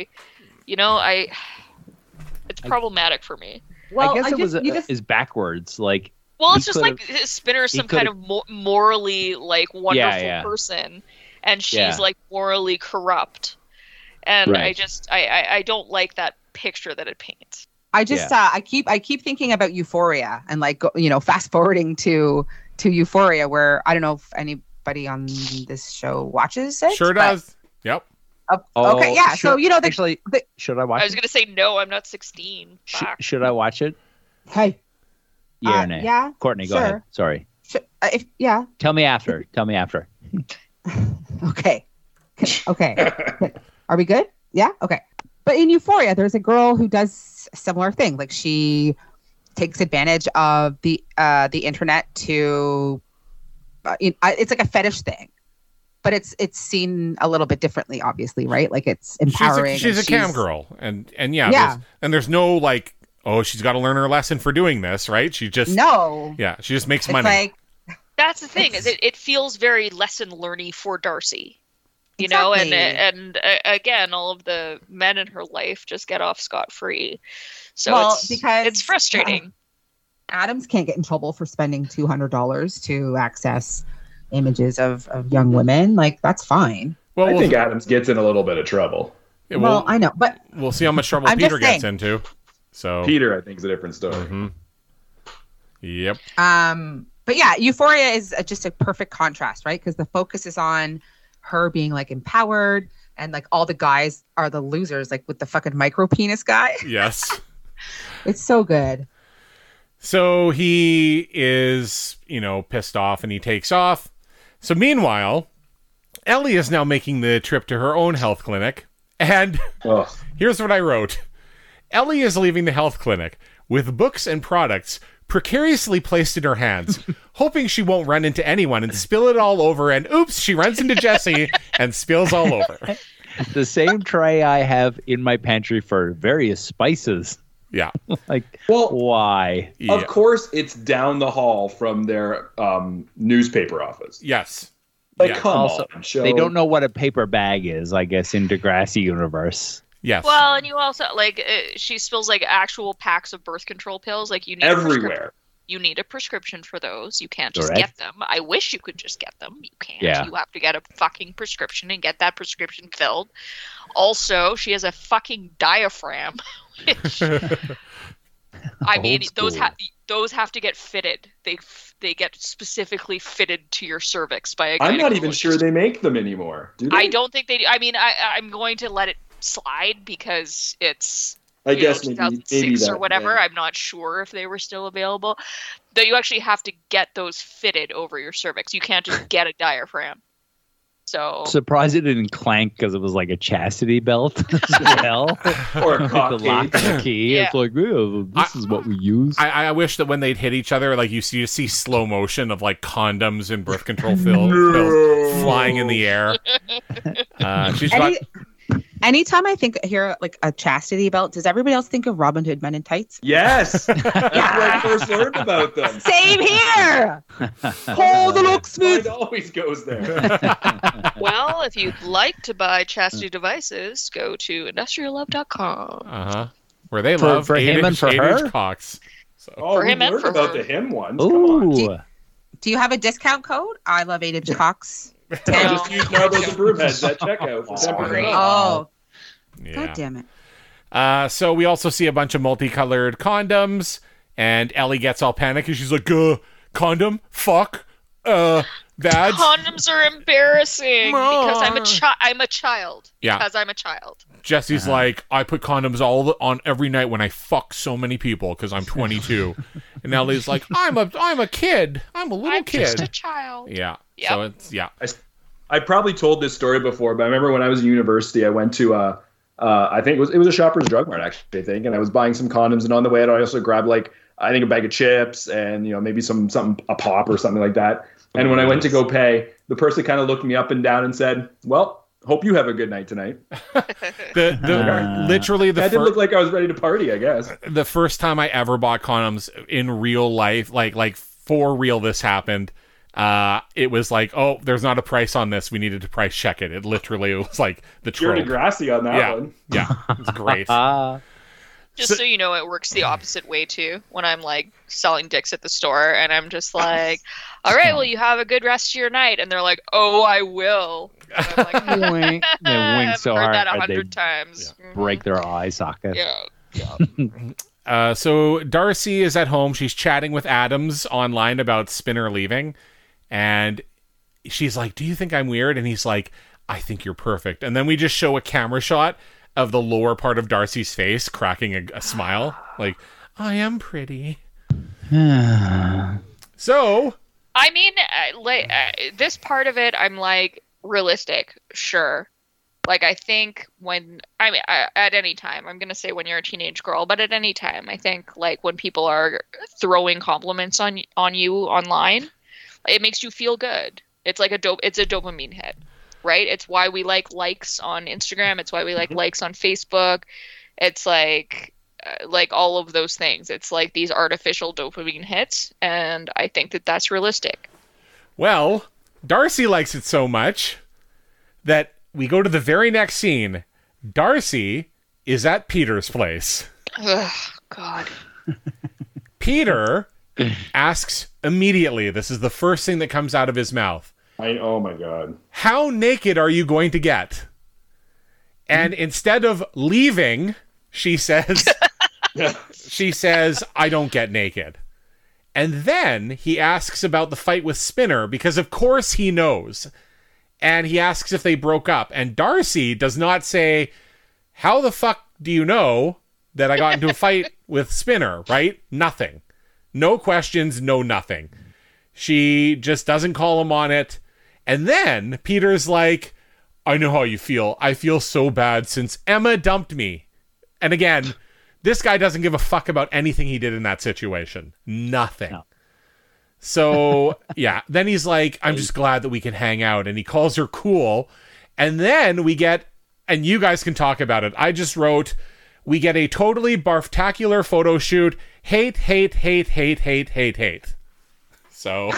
it's problematic for me. Well, I guess is backwards. Like, well, it's just like Spinner is some kind of morally like wonderful person, and she's like morally corrupt, and I don't like that picture that it paints. I keep thinking about Euphoria and like, you know, fast forwarding to Euphoria, where I don't know if anybody on this show watches it. Sure does. Yep. Okay, yeah. So, you know, should I watch it? I was going to say no, I'm not 16. Should I watch it? Hey. Yeah or nay? Yeah. Courtney, go ahead. Sorry. Yeah. Tell me after. Okay. Are we good? Yeah? Okay. But in Euphoria, there's a girl who does a similar thing. Like, she takes advantage of the internet to it's like a fetish thing. But it's seen a little bit differently, obviously, right? Like, it's empowering. She's a cam girl, and there's no like, oh, she's got to learn her lesson for doing this, right? She just she just makes money. Like, that's the thing, is it feels very lesson learning for Darcy, you exactly. know, and again, all of the men in her life just get off scot-free, so it's frustrating. Adams can't get in trouble for spending $200 to access images of young women. Like, that's fine. Well, I think Adams gets in a little bit of trouble. Yeah, well, I know, but we'll see how much trouble Peter gets into. So Peter, I think, is a different story. Mm-hmm. Yep. But yeah, Euphoria is just a perfect contrast, right? Because the focus is on her being like empowered, and like all the guys are the losers, like with the fucking micro penis guy. Yes. It's so good. So he is, pissed off, and he takes off. So meanwhile, Ellie is now making the trip to her own health clinic. And here's what I wrote. Ellie is leaving the health clinic with books and products precariously placed in her hands, hoping she won't run into anyone and spill it all over. And oops, she runs into Jesse and spills all over. The same tray I have in my pantry for various spices. Yeah. Why? Yeah. Of course, it's down the hall from their newspaper office. Yes. Come on. They don't know what a paper bag is, I guess, in Degrassi universe. Yes. Well, and you also, she spills, actual packs of birth control pills. You need everywhere. You need a prescription for those. You can't just get them. I wish you could just get them. You can't. Yeah. You have to get a fucking prescription and get that prescription filled. Also, she has a fucking diaphragm. Which, I mean, those have to get fitted. They get specifically fitted to your cervix by a gynecologist. I'm not even sure they make them anymore. Do they? I don't think they do. I mean, I'm going to let it slide because it's maybe 2006 or whatever. Yeah. I'm not sure if they were still available. Though you actually have to get those fitted over your cervix. You can't just get a diaphragm. So surprised it didn't clank because it was like a chastity belt as well. Or a cock the lock and the key. Yeah. It's like, this is what we use. I wish that when they'd hit each other, you see slow motion of condoms and birth control pills flying in the air. Anytime I hear like a chastity belt, does everybody else think of Robin Hood Men in Tights? Yes, that's where I first learned about them. Same here. Hold the locksmith. It always goes there. Well, if you'd like to buy chastity devices, go to industriallove.com. Where they For- love for him and for 8-inch her? cocks. So. Oh, For we him and learned for about her. the him ones. Come on. Ooh. Do you have a discount code? I love 8-inch cocks. Just use Marbles and Broomheads at checkout for 10% off. Oh, Yeah. God damn it. So we also see a bunch of multicolored condoms, and Ellie gets all panicked and she's like, condom? Fuck? Vag? Condoms are embarrassing because I'm a child. Yeah. Because I'm a child. Jesse's like, I put condoms on every night when I fuck so many people because I'm 22. And Ellie's like, I'm a kid. I'm a little kid. Just a child. Yeah. Yep. So it's, yeah. I probably told this story before, but I remember when I was in university, I went to I think it was a Shoppers Drug Mart actually, I think, and I was buying some condoms, and on the way I also grabbed like I think a bag of chips and maybe a pop or something like that. And when I went to go pay, the person kind of looked me up and down and said, "Well, hope you have a good night tonight." Literally That didn't look like I was ready to party, I guess. the first time I ever bought condoms in real life, like for real, this happened. It was like, oh, there's not a price on this. We needed to price check it. It was like the You're trope. Degrassi on that one. Yeah, it's great. Just so you know, it works the opposite way too. When I'm like selling dicks at the store, and I'm just like, "All right, well, you have a good rest of your night," and they're like, "Oh, I will." And I'm like, Wink. They wink so I've heard hard that they 100 times. break their eye socket. Yeah. So Darcy is at home. She's chatting with Adams online about Spinner leaving. And she's like, do you think I'm weird? And he's like, I think you're perfect. And then we just show a camera shot of the lower part of Darcy's face cracking a smile. Like, I am pretty. So... I mean, this part of it, I'm like, realistic, sure. Like, I think at any time, I'm going to say when you're a teenage girl, but at any time, I think, like, when people are throwing compliments on you online, it makes you feel good. It's like it's a dopamine hit, right? It's why we like likes on Instagram. It's why we like likes on Facebook. It's like all of those things. It's like these artificial dopamine hits, and I think that that's realistic. Well, Darcy likes it so much that we go to the very next scene. Darcy is at Peter's place. Ugh, God. Peter asks immediately, this is the first thing that comes out of his mouth. Oh my God. How naked are you going to get? And instead of leaving, she says, I don't get naked. And then he asks about the fight with Spinner because of course he knows. And he asks if they broke up. And Darcy does not say, how the fuck do you know that I got into a fight with Spinner, right? Nothing. No questions, no nothing. She just doesn't call him on it. And then Peter's like, I know how you feel. I feel so bad since Emma dumped me. And again, this guy doesn't give a fuck about anything he did in that situation. Nothing. No. So, yeah. Then he's like, I'm just glad that we can hang out. And he calls her cool. And then we get, and you guys can talk about it. I just wrote, we get a totally barftacular photo shoot. Hate. So,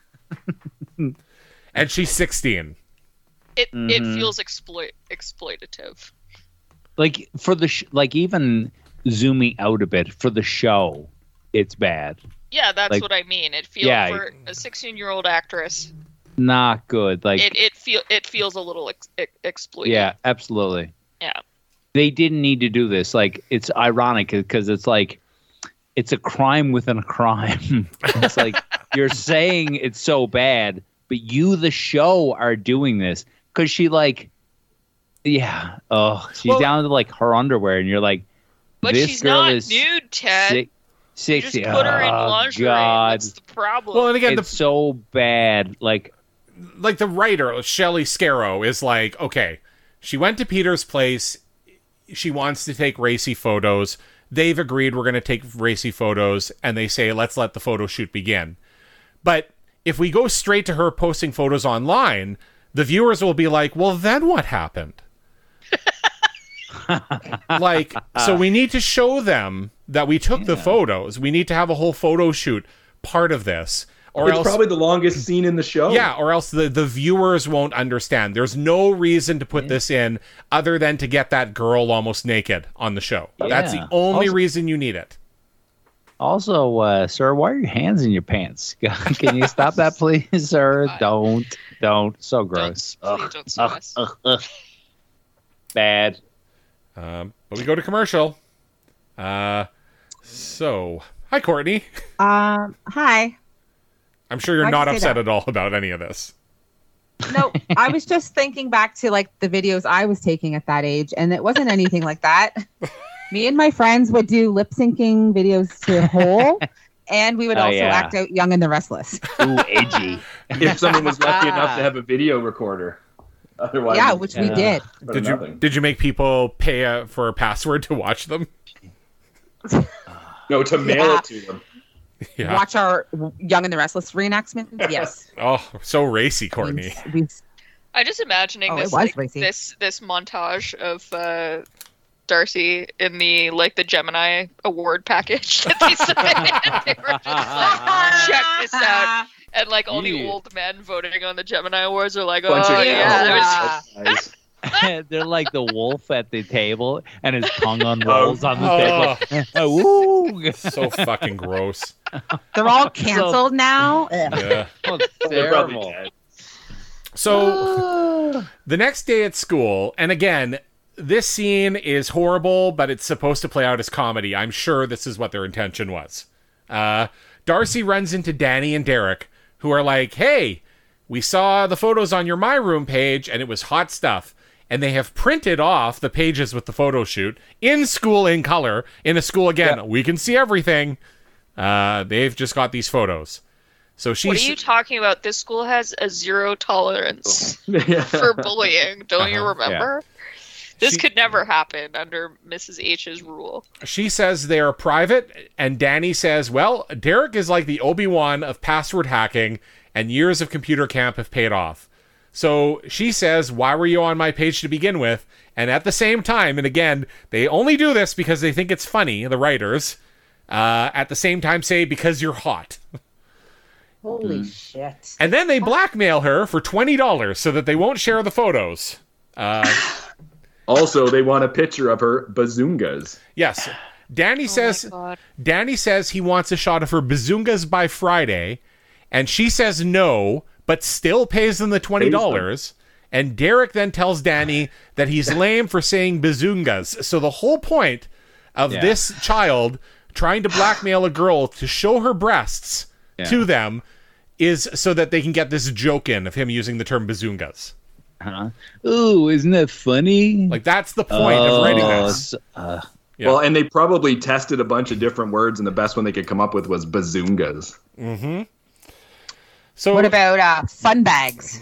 and she's 16. It feels exploitative. Like for the like even zooming out a bit for the show, it's bad. Yeah, that's like, what I mean. It feels for a 16-year-old actress. Not good. Like it feels a little exploitative. Yeah, absolutely. Yeah. They didn't need to do this. Like it's ironic because it's like it's a crime within a crime. It's like you're saying it's so bad, but you, the show, are doing this because she like, yeah. Oh, she's down to like her underwear, and you're like, but this she's girl not is nude, Ted. 60. You just put her in lingerie. God. What's the problem? Well, and again, it's so bad. Like the writer, Shelley Scarrow, is like, okay, she went to Peter's place. She wants to take racy photos. They've agreed we're going to take racy photos, and they say, let's let the photo shoot begin. But if we go straight to her posting photos online, the viewers will be like, well, then what happened? Like, so we need to show them that we took the photos. We need to have a whole photo shoot part of this. Or It's else, probably the longest scene in the show. yeah, or else the viewers won't understand. There's no reason to put this in other than to get that girl almost naked on the show. That's the only reason you need it. Also, sir, why are your hands in your pants? Can you stop that, please, sir? Don't. So gross. Please don't sue us. Bad. But we go to commercial. So, hi, Courtney. Hi. I'm sure you're Why'd not you say upset that? at all about any of this. No, I was just thinking back to like the videos I was taking at that age, and it wasn't anything like that. Me and my friends would do lip syncing videos to Hole, and we would also act out Young and the Restless. Ooh, edgy. If someone was lucky enough to have a video recorder. Otherwise, Yeah, which we did. Did you make people pay for a password to watch them? No, to mail it to them. Yeah. Watch our Young and the Restless reenactment. Yes. Oh, so racy, Courtney. I'm just imagining Oh, this it was like, racy. this montage of Darcy in the Gemini award package that they submitted. They were just like, check this out. And like all the old men voting on the Gemini Awards are like, Bunch oh of yeah. Nice. They're like the wolf at the table, and his tongue unrolls on the table. Woo! So fucking gross. They're all canceled now. Yeah. Oh, They're probably terrible. dead. So the next day at school, and again, this scene is horrible, but it's supposed to play out as comedy. I'm sure this is what their intention was. Darcy runs into Danny and Derek, who are like, hey, we saw the photos on your My Room page, and it was hot stuff. And they have printed off the pages with the photo shoot in school in color. In a school, again, we can see everything. They've just got these photos. So she's... What are you talking about? This school has a zero tolerance for bullying. Don't you remember? This could never happen under Mrs. H's rule. She says they are private, and Danny says, well, Derek is like the Obi-Wan of password hacking, and years of computer camp have paid off. So she says, why were you on my page to begin with? And at the same time, and again, they only do this because they think it's funny, the writers, at the same time say, because you're hot. Holy shit. And then they blackmail her for $20 so that they won't share the photos. Also, they want a picture of her bazungas. Yes. Danny says God. Danny says he wants a shot of her bazungas by Friday, and she says no, but still pays them the $20. And Derek then tells Danny that he's lame for saying bazungas. So the whole point of this child trying to blackmail a girl to show her breasts to them is so that they can get this joke in of him using the term bazungas. Ooh, isn't that funny? Like, that's the point of writing this. Yeah. Well, and they probably tested a bunch of different words, and the best one they could come up with was bazungas. Mm-hmm. So What about fun bags?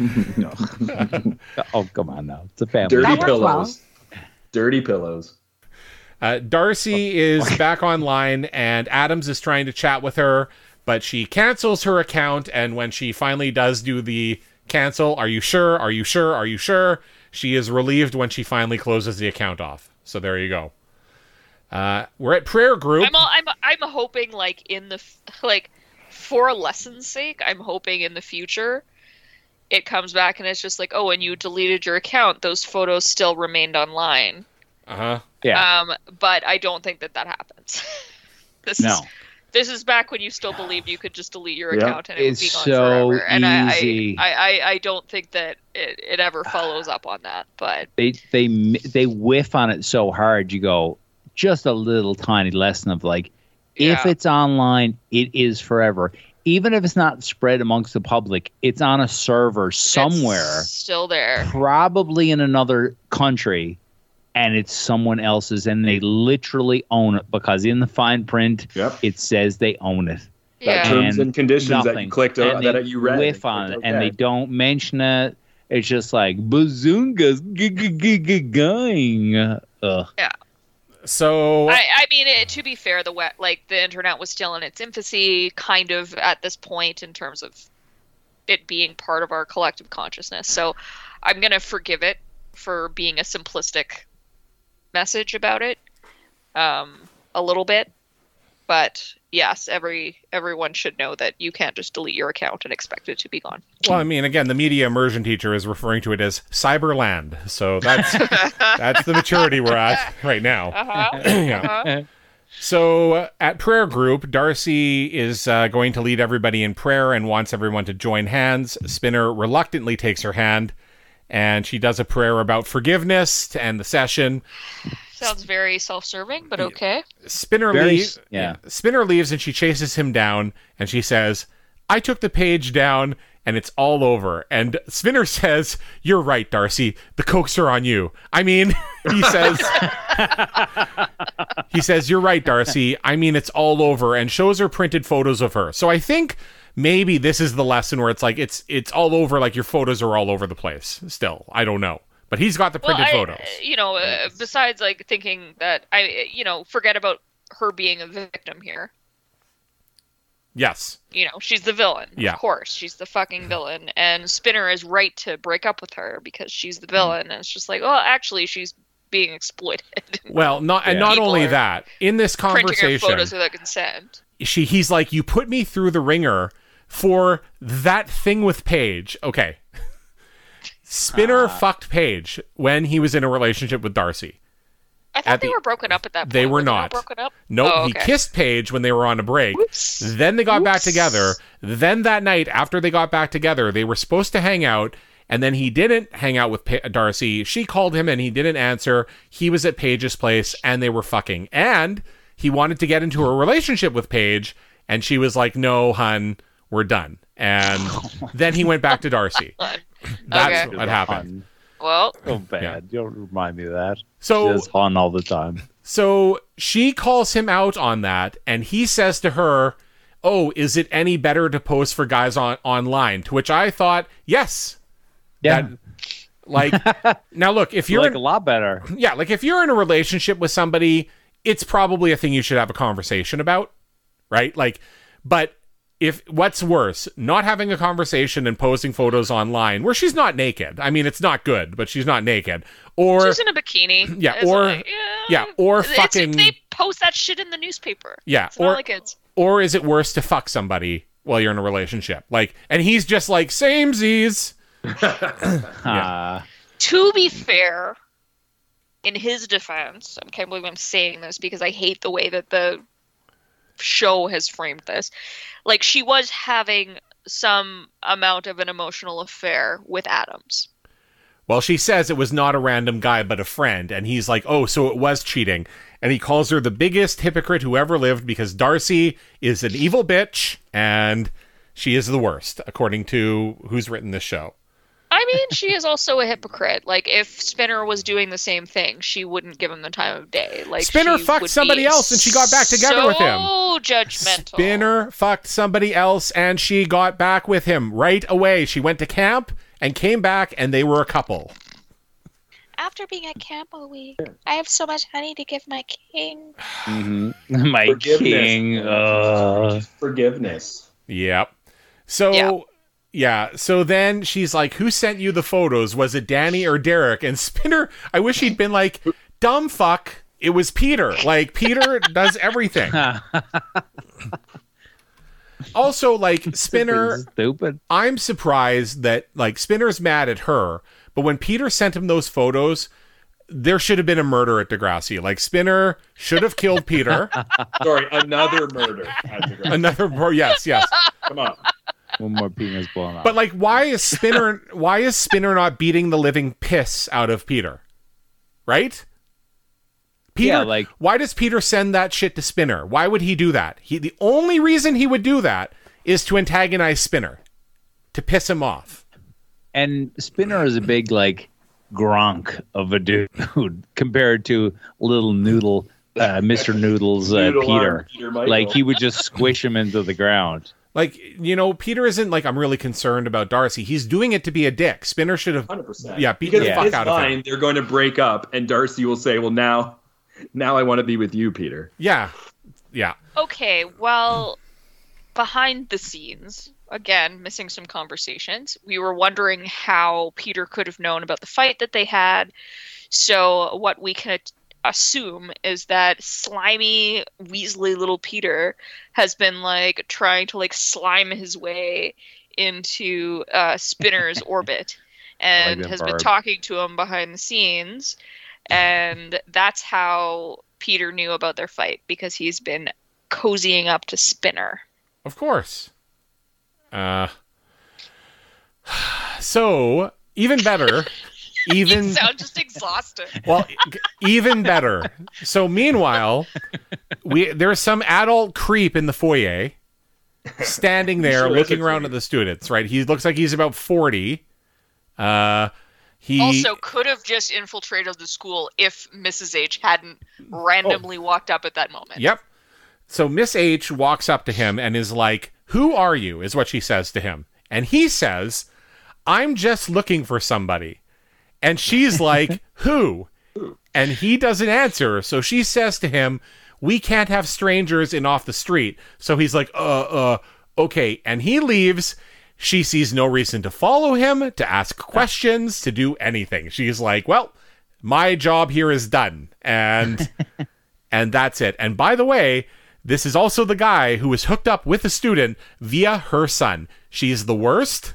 Oh, come on now. It's a family. Dirty That works pillows. Dirty pillows. Darcy is back online, and Adams is trying to chat with her, but she cancels her account, and when she finally does do the cancel, are you sure? Are you sure? Are you sure? She is relieved when she finally closes the account off. So there you go. We're at prayer group. I'm hoping for a lesson's sake, I'm hoping in the future it comes back and it's just like, oh, and you deleted your account. Those photos still remained online. Uh-huh. Yeah. But I don't think that happens. This is back when you still believed you could just delete your account and it would be gone forever. And easy. I don't think that it ever follows up on that. But they whiff on it so hard. You go, just a little tiny lesson of like, if it's online, it is forever. Even if it's not spread amongst the public, it's on a server somewhere. It's still there. Probably in another country. And it's someone else's, and they literally own it because in the fine print, it says they own it. That terms and conditions that you clicked on, that you read. Whiff on it, and they don't mention it. It's just like bazungas going. Yeah. So I mean, to be fair, the internet was still in its infancy, kind of at this point in terms of it being part of our collective consciousness. So I'm gonna forgive it for being a simplistic message about it, a little bit. But yes, everyone should know that you can't just delete your account and expect it to be gone. Well, I mean, again, the media immersion teacher is referring to it as Cyberland. So that's the maturity we're at right now. Yeah. So at prayer group, Darcy is going to lead everybody in prayer and wants everyone to join hands. Spinner reluctantly takes her hand, and she does a prayer about forgiveness to end the session. Sounds very self-serving, but okay. Spinner leaves. Yeah. Spinner leaves, and she chases him down, and she says, "I took the page down, and it's all over." And Spinner says, "You're right, Darcy. The cokes are on you." I mean, he says, "You're right, Darcy. I mean, it's all over," and shows her printed photos of her. So I think maybe this is the lesson where it's like, it's all over, like your photos are all over the place still. I don't know. But he's got the printed photos. Besides like thinking that forget about her being a victim here. Yes. She's the villain. Yeah. Of course, she's the fucking villain. And Spinner is right to break up with her because she's the villain. And it's just like, well, actually, she's being exploited. Well, not only that, in this conversation, printing her photos without consent. He's like, you put me through the ringer for that thing with Paige. Okay. Spinner fucked Paige when he was in a relationship with Darcy. I thought they were broken up at that point. They were not. Broken up? Nope. Oh, okay. He kissed Paige when they were on a break. Oops. Then they got back together. Then that night, after they got back together, they were supposed to hang out. And then he didn't hang out with Darcy. She called him and he didn't answer. He was at Paige's place and they were fucking. And he wanted to get into a relationship with Paige. And she was like, "No, hun, we're done." And then he went back to Darcy. That's what happened. Well, so bad. You don't remind me of that. So she does Han all the time. So she calls him out on that, and he says to her, "Oh, is it any better to post for guys online?" To which I thought, yes. Yeah. Now look, if you're a lot better. Yeah, like if you're in a relationship with somebody, it's probably a thing you should have a conversation about, right? But if what's worse, not having a conversation and posting photos online where she's not naked. I mean, it's not good, but she's not naked. Or she's in a bikini. Yeah, or fucking. They post that shit in the newspaper. Yeah, or is it worse to fuck somebody while you're in a relationship? And he's just like, samesies. Yeah. To be fair, in his defense, I can't believe I'm saying this because I hate the way that the show has framed this. She was having some amount of an emotional affair with Adams. Well, she says it was not a random guy, but a friend. And he's like, "Oh, so it was cheating." And he calls her the biggest hypocrite who ever lived because Darcy is an evil bitch and she is the worst, according to who's written this show. I mean, she is also a hypocrite. If Spinner was doing the same thing, she wouldn't give him the time of day. Spinner fucked somebody else and she got back together with him. So judgmental. Spinner fucked somebody else and she got back with him right away. She went to camp and came back and they were a couple. After being at camp all week, I have so much honey to give my king. Mm-hmm. My king. Forgiveness. Yep. So... Yeah, so then she's like, "Who sent you the photos? Was it Danny or Derek?" And Spinner, I wish he'd been like, "Dumb fuck, it was Peter." Peter does everything. Also, Spinner, stupid. I'm surprised that, Spinner's mad at her, but when Peter sent him those photos, there should have been a murder at Degrassi. Spinner should have killed Peter. Sorry, another murder at Degrassi. Yes. Come on. One more penis blown out. But why is Spinner not beating the living piss out of Peter? Right? Peter, why does Peter send that shit to Spinner? Why would he do that? The only reason he would do that is to antagonize Spinner, to piss him off. And Spinner is a big Gronk of a dude compared to little Noodle, Mr. Noodle's Peter. He would just squish him into the ground. Peter isn't I'm really concerned about Darcy. He's doing it to be a dick. Spinner should have 100%. Yeah, beat the fuck out of him. They're going to break up and Darcy will say, "Well, now I want to be with you, Peter." Yeah. Okay, well, behind the scenes, again, missing some conversations. We were wondering how Peter could have known about the fight that they had. So what we can assume is that slimy, weaselly little Peter has been like trying to like slime his way into Spinner's orbit and has been talking to him behind the scenes, and that's how Peter knew about their fight, because he's been cozying up to Spinner. Of course. So even better. You sound just exhausted. Well, even better. So meanwhile, there's some adult creep in the foyer standing there looking around at the students, right? He looks like he's about 40. He also could have just infiltrated the school if Mrs. H hadn't randomly walked up at that moment. Yep. So Miss H walks up to him and is like, "Who are you?" is what she says to him. And he says, "I'm just looking for somebody." And she's like, "Who?" And he doesn't answer. So she says to him, "We can't have strangers in off the street." So he's like, okay. And he leaves. She sees no reason to follow him, to ask questions, to do anything. She's like, "Well, my job here is done." And that's it. And by the way, this is also the guy who was hooked up with a student via her son. She's the worst.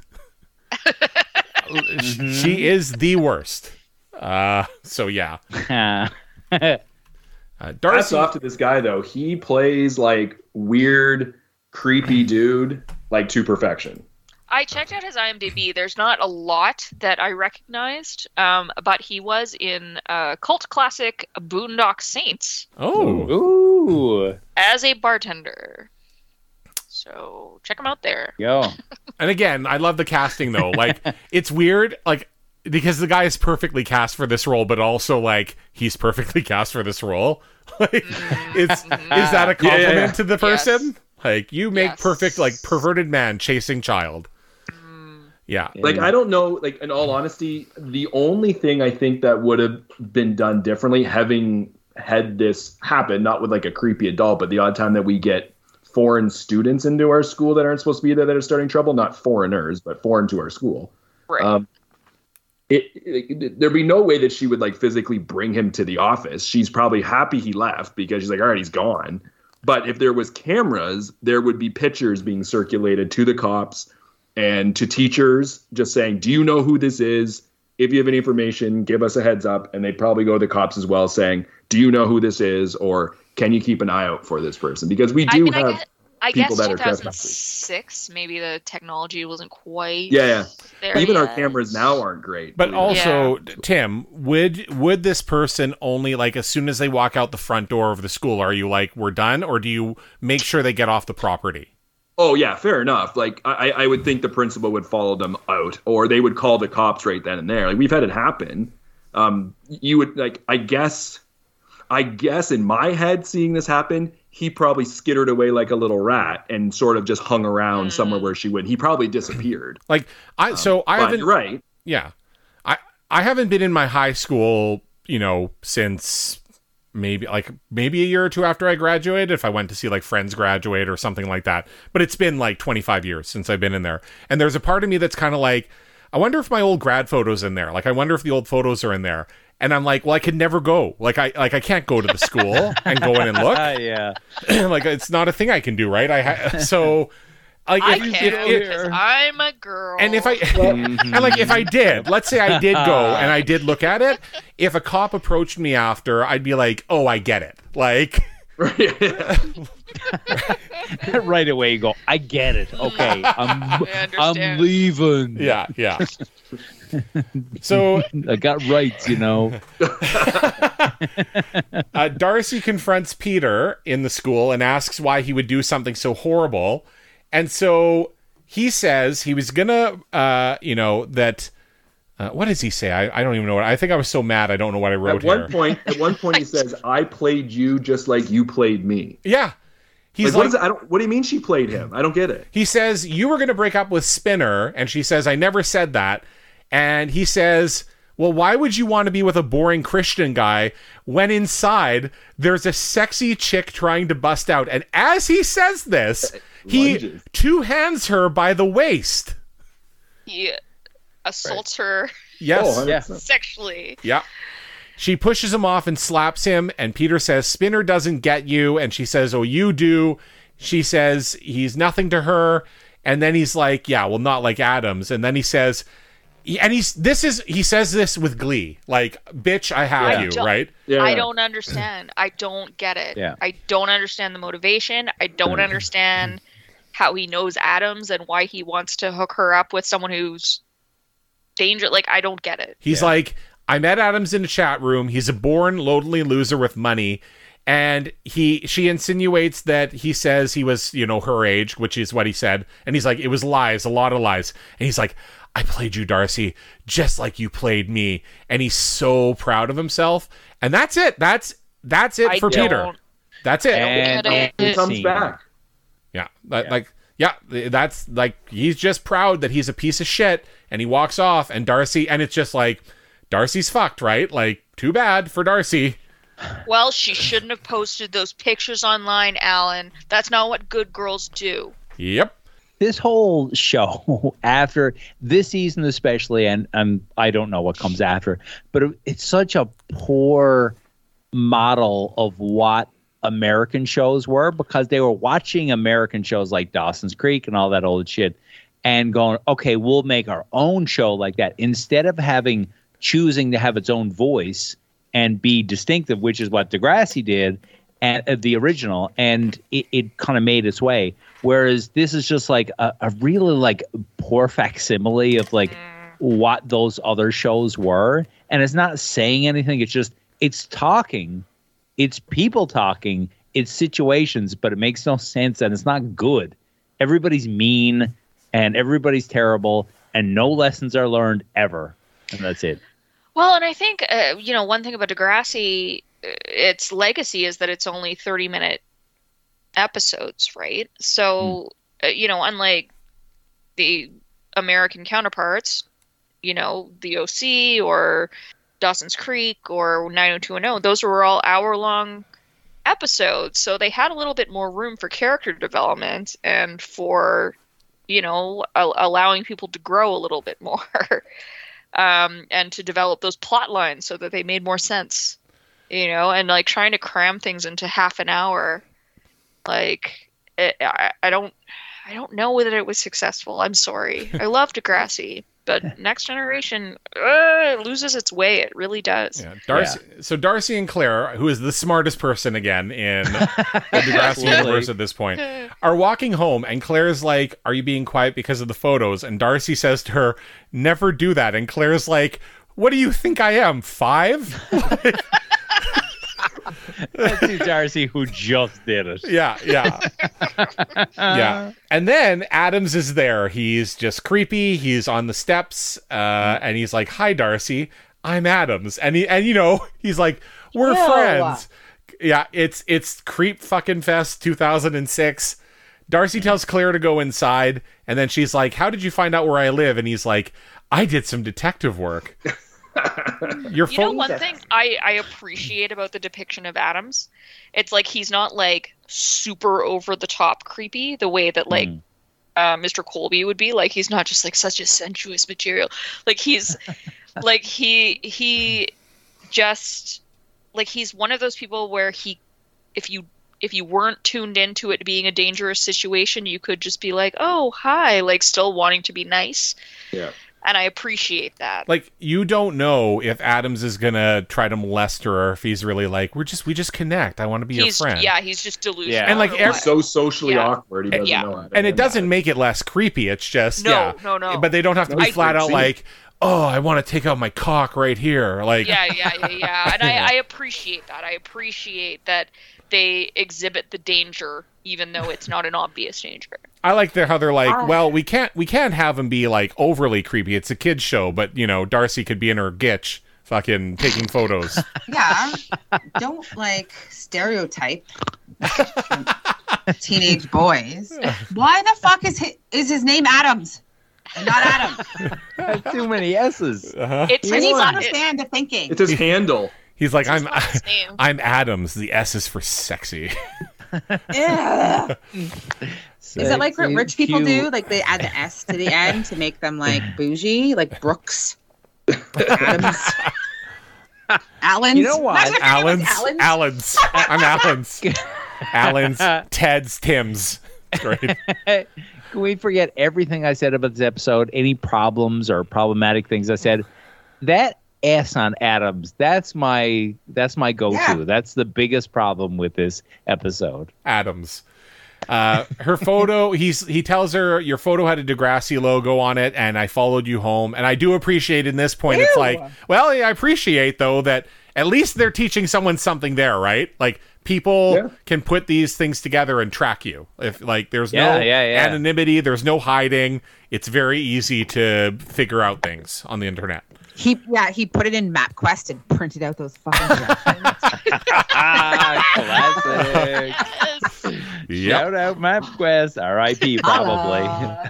She is the worst. So yeah. Darcy, hats off to this guy though. He plays like weird, creepy dude like to perfection. I checked out his IMDb. There's not a lot that I recognized, but he was in cult classic Boondock Saints. Oh, ooh, as a bartender. So check him out there. Yo. And again, I love the casting though. Like, it's weird, like, because the guy is perfectly cast for this role, but also like he's perfectly cast for this role. Like, is that a compliment to the person? Yes. Like, you make perfect, like, perverted man chasing child. Yeah. Like, I don't know, like, in all honesty, the only thing I think that would have been done differently, having had this happen, not with like a creepy adult, but the odd time that we get foreign students into our school that aren't supposed to be there that are starting trouble, not foreigners, but foreign to our school. Right. There'd be no way that she would like physically bring him to the office. She's probably happy he left because she's like, all right, he's gone. But if there was cameras, there would be pictures being circulated to the cops and to teachers just saying, do you know who this is? If you have any information, give us a heads up. And they'd probably go to the cops as well saying, do you know who this is? Or can you keep an eye out for this person? Because we do have people that are trespassing. 2006, maybe the technology wasn't quite there. Even yet. Our cameras now aren't great. But also, Tim, would this person only, like, as soon as they walk out the front door of the school, are you like, we're done? Or do you make sure they get off the property? Oh, yeah, fair enough. Like, I would think the principal would follow them out, or they would call the cops right then and there. Like, we've had it happen. You would, like, I guess in my head, seeing this happen, he probably skittered away like a little rat and sort of just hung around somewhere where she would. He probably disappeared. Like, I haven't. You're right. Yeah, I haven't been in my high school, since maybe a year or two after I graduated, if I went to see like friends graduate or something like that. But it's been like 25 years since I've been in there. And there's a part of me that's kind of like, I wonder if my old grad photos in there. Like, I wonder if the old photos are in there. And I'm like, well, I could never go. Like, I can't go to the school and go in and look. Yeah. Like, it's not a thing I can do, right? Like, I can because I'm a girl. And if I did, let's say I did go and I did look at it, if a cop approached me after, I'd be like, oh, I get it. Like, right away you go, I get it. Okay, I'm leaving. Yeah. So I got rights, Darcy confronts Peter in the school and asks why he would do something so horrible. And so he says he was gonna, that. What does he say? I don't even know. I think I was so mad I don't know what I wrote here. At one point, he says, "I played you just like you played me." Yeah, he's like, what do you mean she played him? I don't get it. He says you were gonna break up with Spinner, and she says I never said that. And he says, well, why would you want to be with a boring Christian guy when inside there's a sexy chick trying to bust out? And as he says this, he two-hands her by the waist. He assaults her Yes. Oh, sexually. Yeah. she pushes him off and slaps him, and Peter says, Spinner doesn't get you, and she says, oh, you do. She says he's nothing to her, and then he's like, yeah, well, not like Adams, and then he says, he says this with glee, like, bitch, I have you, right? Yeah. I don't understand. I don't get it. Yeah. I don't understand the motivation. I don't understand how he knows Adams and why he wants to hook her up with someone who's dangerous. Like, I don't get it. He's like, I met Adams in a chat room. He's a born lonely loser with money. And she insinuates that he says he was, her age, which is what he said. And he's like, it was lies, a lot of lies. And he's like, I played you, Darcy, just like you played me. And he's so proud of himself. And that's it. That's it for Peter. That's it. And he comes back. Yeah. That's like, he's just proud that he's a piece of shit. And he walks off, and Darcy, and it's just like, Darcy's fucked, right? Like, too bad for Darcy. Well, she shouldn't have posted those pictures online, Alan. That's not what good girls do. Yep. This whole show, after this season especially, and I don't know what comes after, but it's such a poor model of what American shows were, because they were watching American shows like Dawson's Creek and all that old shit and going, okay, we'll make our own show like that, instead of choosing to have its own voice and be distinctive, which is what Degrassi did, and the original, and it kind of made its way. Whereas this is just like a really like poor facsimile of like what those other shows were, and it's not saying anything. It's talking, it's people talking, it's situations, but it makes no sense and it's not good. Everybody's mean and everybody's terrible, and no lessons are learned ever, and that's it. Well, and I think, one thing about Degrassi, its legacy is that it's only 30-minute episodes, right? So, unlike the American counterparts, the OC or Dawson's Creek or 90210, those were all hour-long episodes. So they had a little bit more room for character development and for, allowing people to grow a little bit more. And to develop those plot lines so that they made more sense, and like trying to cram things into half an hour, like I don't know whether it was successful. I'm sorry. I love Degrassi, but Next Generation loses its way. It really does. Yeah, Darcy. Yeah. So Darcy and Claire, who is the smartest person again in the Degrassi universe at this point, are walking home, and Claire's like, "Are you being quiet because of the photos?" And Darcy says to her, "Never do that." And Claire's like, "What do you think I am, 5?" That's Darcy who just did it. Yeah. And then Adams is there. He's just creepy. He's on the steps, and he's like, "Hi, Darcy. I'm Adams." And he's like, "We're friends." Yeah, it's Creep Fucking Fest 2006. Darcy tells Claire to go inside, and then she's like, "How did you find out where I live?" And he's like, "I did some detective work." One thing I appreciate about the depiction of Adams, it's like he's not like super over the top creepy the way that like Mr. Colby would be. Like, he's not just like such a sensuous material. Like, he's like he just like he's one of those people where if you weren't tuned into it being a dangerous situation, you could just be like, "Oh, hi," like still wanting to be nice. Yeah. And I appreciate that. Like, you don't know if Adams is gonna try to molest her, or if he's really like, we just connect. I want to be your friend. Yeah, he's just delusional. Yeah. And like, he's so socially awkward, he doesn't know. And it doesn't make it less creepy. It's just no. But they don't have to be flat out like, "Oh, I want to take out my cock right here." Like, yeah. And I appreciate that. I appreciate that they exhibit the danger, even though it's not an obvious danger. I like how they're like, well, we can't have him be like overly creepy. It's a kid's show, but Darcy could be in her gitch, fucking taking photos. Yeah, don't like stereotype teenage boys. Why the fuck is his name Adams and not Adam? That's too many S's. Uh-huh. I need to understand the thinking. It's his handle. He's like, I'm Adams. The S is for sexy. Yeah. Is it like what rich people do? Like they add the S to the end to make them like bougie, like Brooks, Adams. Allen's. You know what? Allen's. Allen's. I'm Allen's. Allen's. Ted's. Tim's. Great. Can we forget everything I said about this episode? Any problems or problematic things I said? That S on Adams, that's my go-to. Yeah. That's the biggest problem with this episode. Adams. Her photo, he tells her your photo had a Degrassi logo on it, and I followed you home. And I do appreciate in this point, it's Ew. like, well, I appreciate though that at least they're teaching someone something there, right? Like people can put these things together and track you. If like there's no anonymity, there's no hiding. It's very easy to figure out things on the internet. He put it in MapQuest and printed out those fucking directions. Classic. Yep. Shout out MapQuest. R.I.P. probably.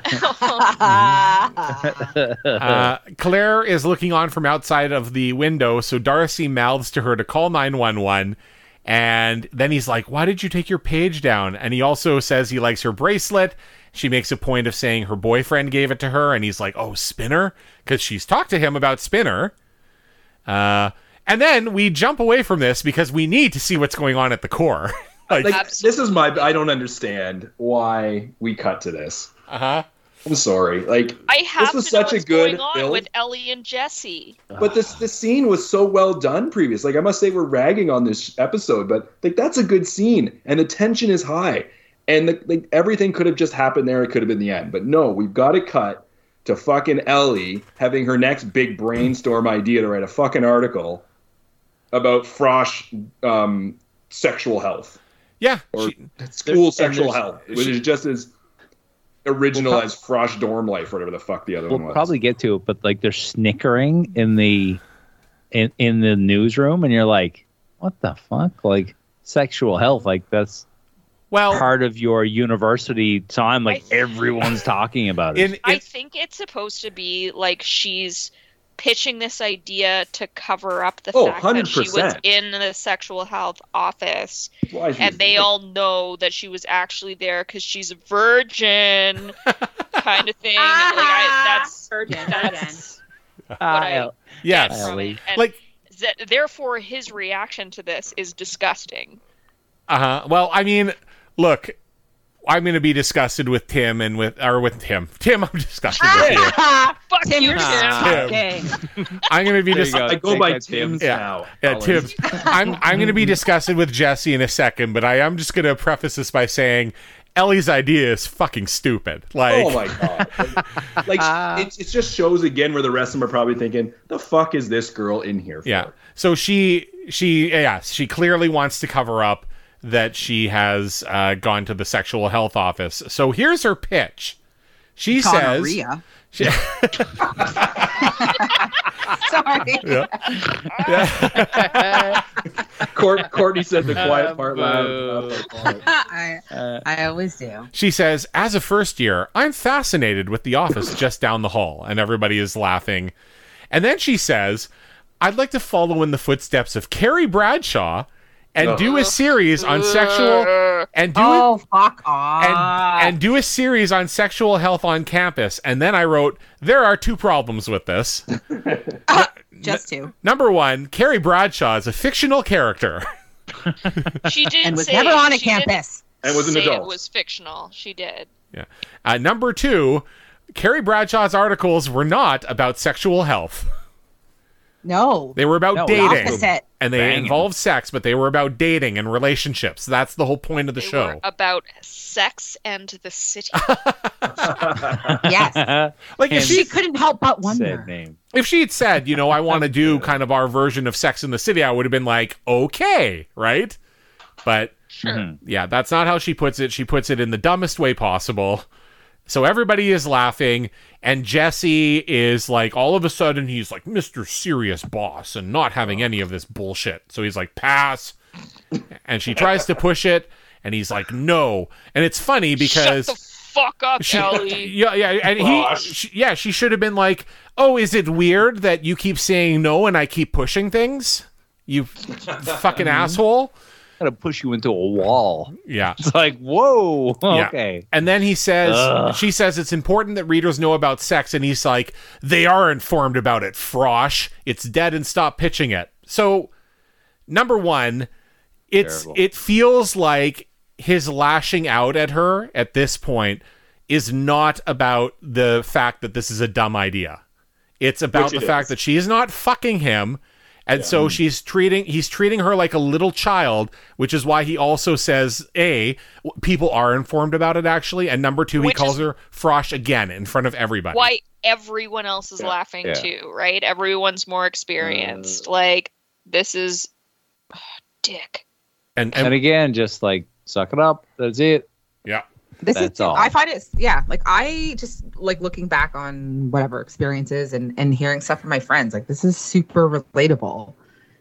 Claire is looking on from outside of the window, so Darcy mouths to her to call 911. And then he's like, why did you take your page down? And he also says he likes her bracelet. She makes a point of saying her boyfriend gave it to her. And he's like, oh, Spinner? Because she's talked to him about Spinner. And then we jump away from this because we need to see what's going on at the core. Like this is I don't understand why we cut to this. Uh-huh. I'm sorry. Like I have this was to know such a what's good going on build. with Ellie and Jesse. But this scene was so well done previous. Like I must say we're ragging on this episode, but like that's a good scene and the tension is high. And like everything could have just happened there. It could have been the end. But no, we've got to cut to fucking Ellie having her next big brainstorm idea to write a fucking article about Frosh sexual health. Yeah. Or school sexual health, which is just as original as Frosh dorm life or whatever the fuck the other one was. We'll probably get to it, but like they're snickering in the newsroom and you're like, what the fuck? Like sexual health, like that's part of your university time. Like everyone's talking about it. I think it's supposed to be like she's pitching this idea to cover up the fact that she was in the sexual health office, and they all know that she was actually there because she's a virgin, kind of thing. That's what I get from it. And like, therefore, his reaction to this is disgusting. Well, I mean, look. I'm going to be disgusted with Tim and with Tim. Tim, I'm disgusted with you. Fuck Tim, you, Tim. I'm going to be disgusted. I go by Tim's now. Yeah, Tim's. I'm going to be disgusted with Jesse in a second, but I am just going to preface this by saying Ellie's idea is fucking stupid. Like, oh my god! It just shows again where the rest of them are probably thinking, "The fuck is this girl in here for?" Yeah. So she clearly wants to cover up that she has gone to the sexual health office. So here's her pitch. She says... Sorry. Yeah. Courtney said the quiet part loud. I always do. She says, as a first year, I'm fascinated with the office just down the hall. And everybody is laughing. And then she says, I'd like to follow in the footsteps of Carrie Bradshaw and do a series on sexual fuck off. And do a series on sexual health on campus. And then I wrote, there are two problems with this. Just two. Number one, Carrie Bradshaw is a fictional character. She did and was never on a campus. And was an adult. It was fictional. She did. Yeah. Number two, Carrie Bradshaw's articles were not about sexual health. No. They were about dating. Opposite. And they involved sex, but they were about dating and relationships. That's the whole point of the show. Were about sex and the city. Yes. Like if she couldn't help but wonder. If she had said, I want to do kind of our version of Sex in the City, I would have been like, okay, right? But yeah, that's not how she puts it. She puts it in the dumbest way possible. So everybody is laughing, and Jesse is like, all of a sudden, he's like Mr. Serious Boss and not having any of this bullshit. So he's like, pass. And she tries to push it, and he's like, no. And it's funny because... Shut the fuck up, Ellie. Yeah, and she should have been like, oh, is it weird that you keep saying no and I keep pushing things? You fucking asshole. To push you into a wall. Yeah. It's like, whoa. Okay. Yeah. And then she says it's important that readers know about sex. And he's like, they are informed about it, Frosh. It's dead and stop pitching it. So, number one, Terrible. it feels like his lashing out at her at this point is not about the fact that this is a dumb idea. It's about the fact that she's not fucking him. And so he's treating her like a little child, which is why he also says, A, people are informed about it actually, and number two, he calls her Frosh again in front of everybody. Why everyone else is laughing too, right? Everyone's more experienced. Like, this is dick. And again, just like suck it up. That's it. Yeah. That's all. I find it, like I just like looking back on whatever experiences and hearing stuff from my friends, like this is super relatable.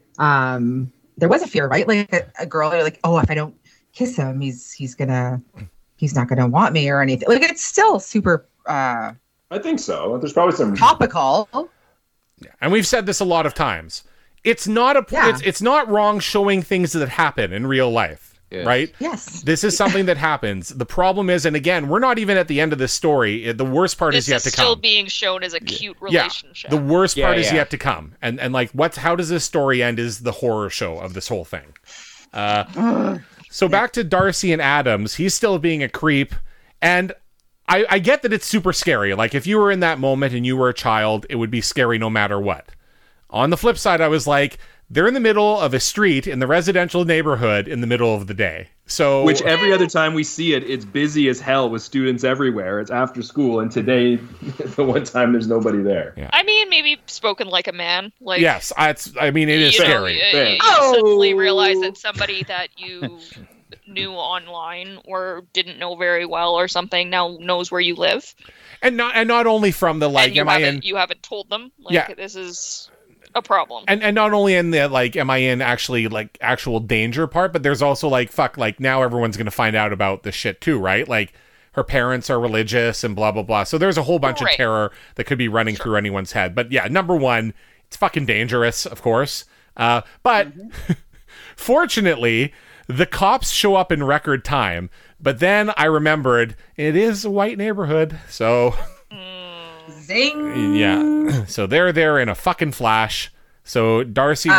There was a fear, right? Like a girl, they're like, oh, if I don't kiss him, he's not gonna want me or anything. Like it's still super. I think so. There's probably some topical. Yeah. And we've said this a lot of times. It's not it's not wrong showing things that happen in real life. Yes. Right? Yes. This is something that happens. The problem is, and again, we're not even at the end of this story. The worst part is yet to come. Still being shown as a cute relationship. The worst part is yet to come. And like, how does this story end is the horror show of this whole thing. So back to Darcy and Adams. He's still being a creep. And I get that it's super scary. Like, if you were in that moment and you were a child, it would be scary no matter what. On the flip side, I was like, they're in the middle of a street in the residential neighborhood in the middle of the day. So, which every other time we see it, it's busy as hell with students everywhere. It's after school, and today, the one time there's nobody there. Yeah. I mean, maybe spoken like a man. Like, yes, it is scary. You suddenly realize that somebody that you knew online or didn't know very well or something now knows where you live. And not only from the like, you haven't told them. Like, this is a problem. And not only in the like, am I in actually like actual danger part, but there's also like, fuck, like now everyone's gonna find out about this shit too, right? Like her parents are religious and blah blah blah. So there's a whole bunch of terror that could be running through anyone's head. But yeah, number one, it's fucking dangerous, of course. But fortunately, the cops show up in record time. But then I remembered it is a white neighborhood, so. Zing. Yeah. So they're there in a fucking flash. So Darcy,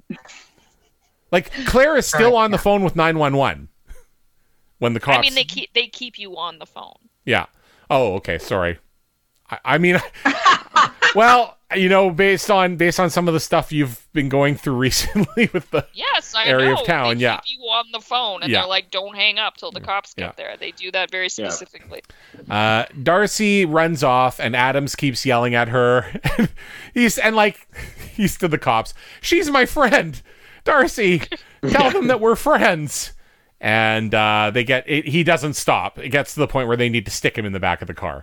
like Claire is still on the phone with 911 when the cops. I mean, they keep you on the phone. Yeah. Oh, okay. Sorry. I mean, well, you know, based on some of the stuff you've been going through recently with the area of town, they keep you on the phone, and they're like, "Don't hang up till the cops get there." They do that very specifically. Darcy runs off, and Adams keeps yelling at her. he's to the cops. She's my friend, Darcy. Tell them that we're friends. And he doesn't stop. It gets to the point where they need to stick him in the back of the car.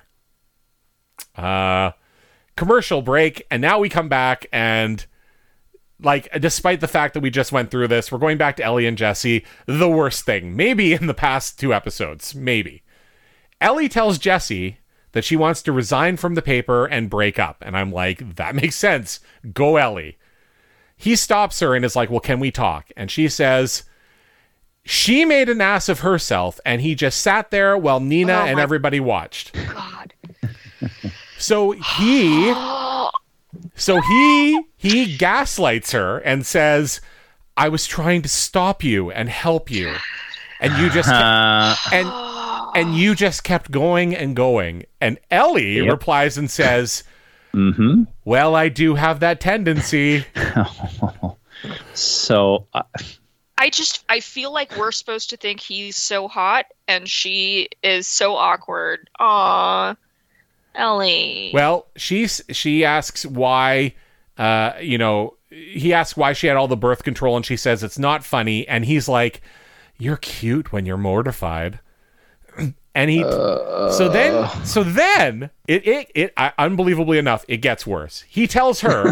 Commercial break, and now we come back, and like, despite the fact that we just went through this, we're going back to Ellie and Jesse. The worst thing, maybe in the past 2 episodes, maybe. Ellie tells Jesse that she wants to resign from the paper and break up, and I'm like, that makes sense. Go, Ellie. He stops her and is like, well, can we talk? And she says she made an ass of herself, and he just sat there while Nina and everybody watched. God. So he gaslights her and says, I was trying to stop you and help you. And you just and you just kept going and going. And Ellie replies and says, well, I do have that tendency. So I feel like we're supposed to think he's so hot and she is so awkward. Aww. Ellie. Well, she asks why, he asks why she had all the birth control, and she says it's not funny, and he's like, you're cute when you're mortified. And he, so then it unbelievably enough, it gets worse. He tells her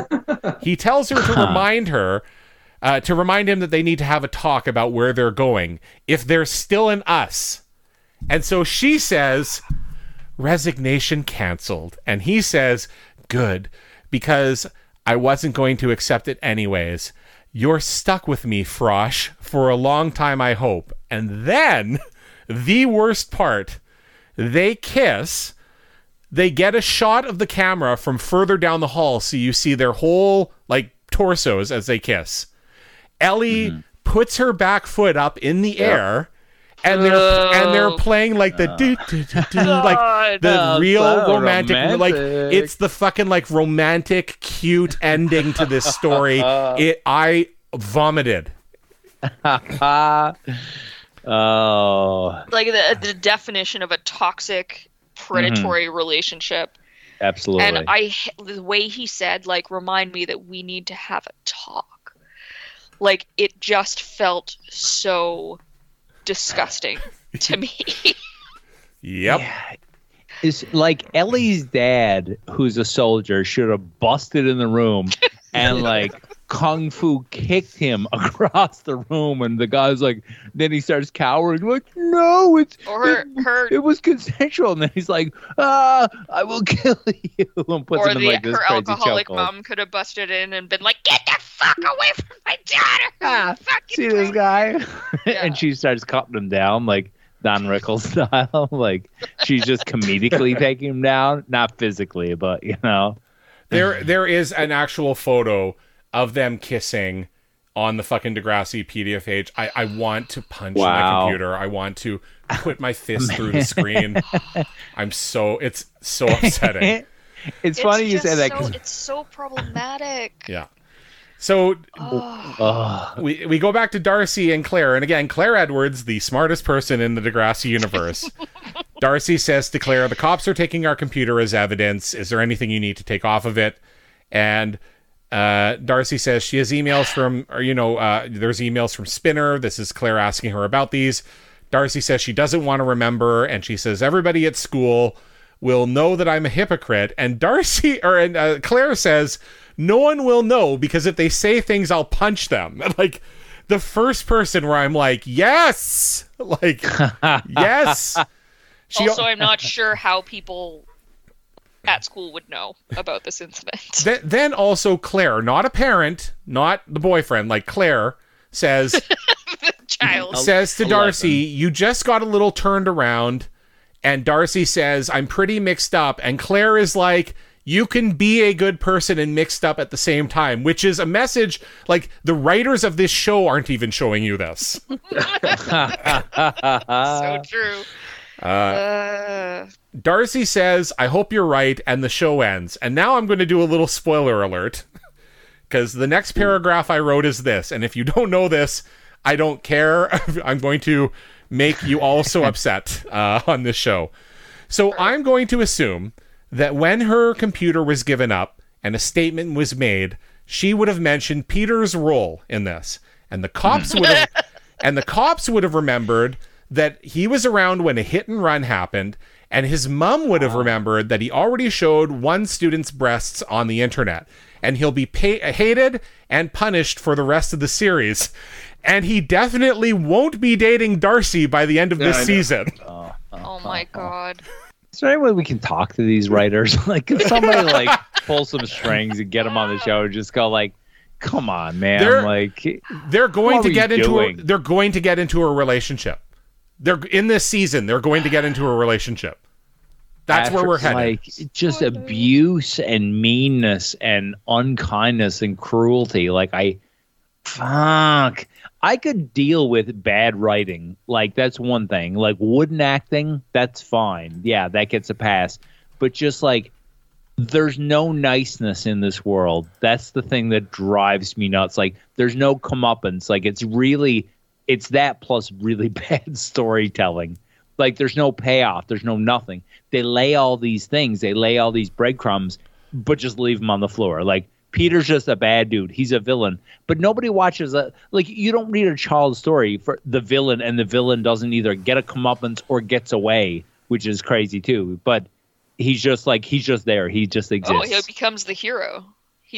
to remind him that they need to have a talk about where they're going if there's still an us. And so she says, resignation canceled. And he says, good, because I wasn't going to accept it anyways. You're stuck with me, Frosh, for a long time, I hope. And then, the worst part, they kiss. They get a shot of the camera from further down the hall, so you see their whole, like, torsos as they kiss. Ellie puts her back foot up in the air, and they're playing like the like the real romantic, like it's the fucking like romantic, cute ending to this story. I vomited. Oh, like the definition of a toxic, predatory relationship. Absolutely. And the way he said, like, remind me that we need to have a talk. Like, it just felt so disgusting to me. Yep. Yeah. It's like Ellie's dad, who's a soldier, should have busted in the room and like kung fu kicked him across the room, and the guy's like, then he starts cowering, like, no, it was consensual, and then he's like, I will kill you, and puts him in like this her crazy alcoholic chokehold. mom could have busted in and been like, get the fuck away from my daughter! See this guy? And she starts cutting him down like Don Rickles style. Like, she's just comedically taking him down, not physically, but you know. There is an actual photo of them kissing on the fucking Degrassi PDF page. I want to punch my computer. I want to put my fist through the screen. It's so upsetting. It's funny you say that. It's so problematic. Yeah. So we go back to Darcy and Claire. And again, Claire Edwards, the smartest person in the Degrassi universe. Darcy says to Claire, the cops are taking our computer as evidence. Is there anything you need to take off of it? And Darcy says she has emails from, there's emails from Spinner. This is Claire asking her about these. Darcy says she doesn't want to remember. And she says, everybody at school will know that I'm a hypocrite. And Claire says, no one will know, because if they say things, I'll punch them. Like, the first person where I'm like, yes, like, yes. Also, I'm not sure how people at school would know about this incident. Then also Claire, not a parent, not the boyfriend, like Claire says, the child says to Darcy, you just got a little turned around. And Darcy says, I'm pretty mixed up. And Claire is like, you can be a good person and mixed up at the same time, which is a message like the writers of this show aren't even showing you this. So true. Darcy says, I hope you're right, and the show ends. And now I'm going to do a little spoiler alert, because the next paragraph I wrote is this. And if you don't know this, I don't care. I'm going to make you all so upset on this show. So I'm going to assume that when her computer was given up and a statement was made, she would have mentioned Peter's role in this. And the cops would have remembered that he was around when a hit and run happened, and his mom would have remembered that he already showed one student's breasts on the internet, and he'll be hated and punished for the rest of the series. And he definitely won't be dating Darcy by the end of this season. Oh my god. Is there any way we can talk to these writers? Like, can somebody like pull some strings and get them on the show and just go like, come on, man. They're going to get into a relationship. They're in this season. They're going to get into a relationship. That's where we're headed. Like, just abuse and meanness and unkindness and cruelty. Like, I could deal with bad writing. Like, that's one thing. Like, wooden acting, that's fine. Yeah, that gets a pass. But just like, there's no niceness in this world. That's the thing that drives me nuts. Like, there's no comeuppance. Like, it's that plus really bad storytelling. Like, there's no payoff. There's no nothing. They lay all these things. They lay all these breadcrumbs, but just leave them on the floor. Like, Peter's just a bad dude. He's a villain. But nobody watches like, you don't read a child story for the villain, and the villain doesn't either get a comeuppance or gets away, which is crazy too. But he's just there. He just exists. Oh, he becomes the hero.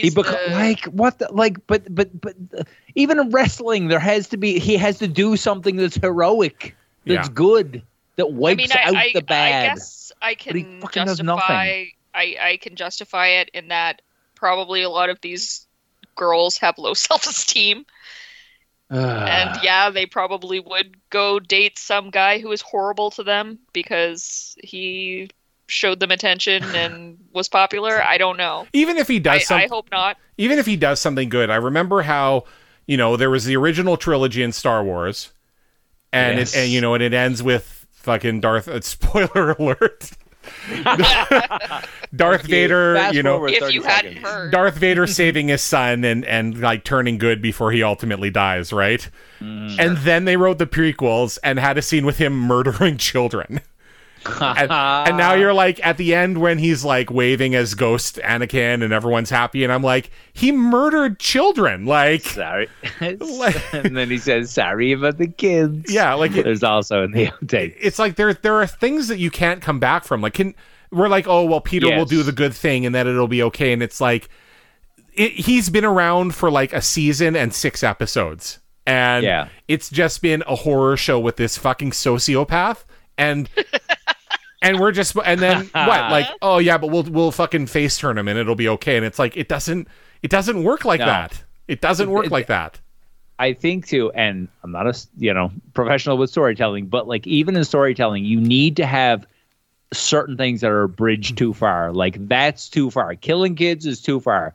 But even in wrestling, he has to do something that's heroic, that's good, that wipes out the bad. I guess I can justify. I can justify it in that probably a lot of these girls have low self-esteem, and they probably would go date some guy who is horrible to them because he showed them attention and was popular. I don't know. Even if he does I hope not. Even if he does something good, I remember how, there was the original trilogy in Star Wars, and Yes. it ends with fucking Darth. Spoiler alert. Darth Vader, Fast forward If 30 you hadn't seconds. heard. Darth Vader saving his son and like turning good before he ultimately dies, right? And then they wrote the prequels and had a scene with him murdering children. And now you're like at the end when he's like waving as Ghost Anakin and everyone's happy, and I'm like, he murdered children, like. Sorry. And then he says, sorry about the kids. Yeah, like There's also in the update. it's like there are things that you can't come back from. Like, we're like, oh well, Peter will Yes. do the good thing and then it'll be okay, and it's like he's been around for like a season and 6 episodes, and Yeah. it's just been a horror show with this fucking sociopath, and and we're just, and then what, like, oh yeah, but we'll fucking face turn him and it'll be okay, and it's like it doesn't work like No. that. It doesn't work like that. I think too, and I'm not a professional with storytelling, but like even in storytelling, you need to have certain things that are a bridge too far. Like that's too far. Killing kids is too far.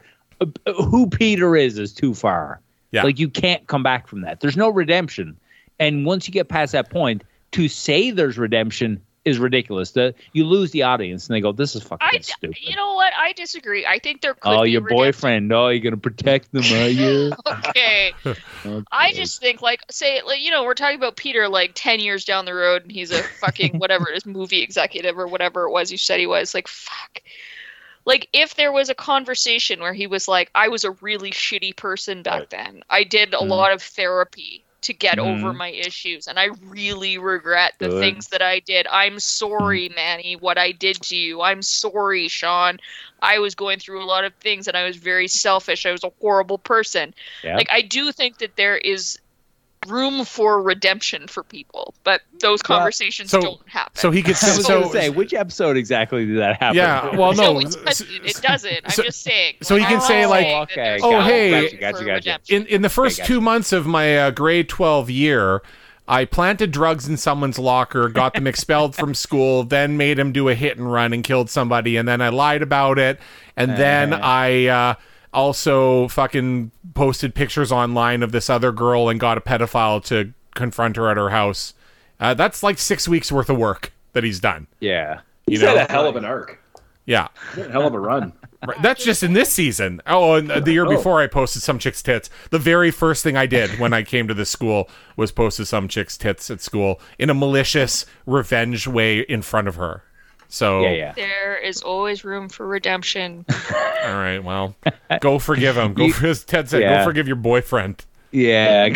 Who Peter is too far. Yeah. Like you can't come back from that. There's no redemption. And once you get past that point, to say there's redemption is ridiculous. You lose the audience and they go, this is fucking stupid. You know what? I disagree. I think there could Oh, be your redemption. boyfriend. No, you're going to protect them, are you? Okay. Okay. I just think, like, say, like, we're talking about Peter, like, 10 years down the road, and he's a fucking whatever it is, movie executive or whatever it was you said he was. Like, fuck. Like, if there was a conversation where he was like, I was a really shitty person back then. I did a lot of therapy to get over my issues, and I really regret the Good. things that I did. I'm sorry, Manny, what I did to you. I'm sorry, Sean. I was going through a lot of things, and I was very selfish. I was a horrible person. Yeah. Like, I do think that there is room for redemption for people, but those conversations so- don't happen. So he could I was so going to say, which episode exactly did that happen? yeah, well No, no, it doesn't. I'm just saying. so he can say, like, okay, oh, got it. hey, Gotcha. in the first gotcha. 2 months of my grade 12 year, I planted drugs in someone's locker, got them expelled from school, then made him do a hit and run and killed somebody, and then I lied about it, and then I also fucking posted pictures online of this other girl and got a pedophile to confront her at her house. That's like 6 weeks worth of work that he's done. Yeah. He's You know? had a hell of an arc. Yeah. He's had a hell of a run. Right. That's just in this season. Oh, and the year before I posted some chick's tits. The very first thing I did when I came to this school was posted some chick's tits at school in a malicious revenge way in front of her. So, Yeah. There is always room for redemption. all right, well, go forgive him. Go, as Ted said, Yeah. go forgive your boyfriend. Yeah.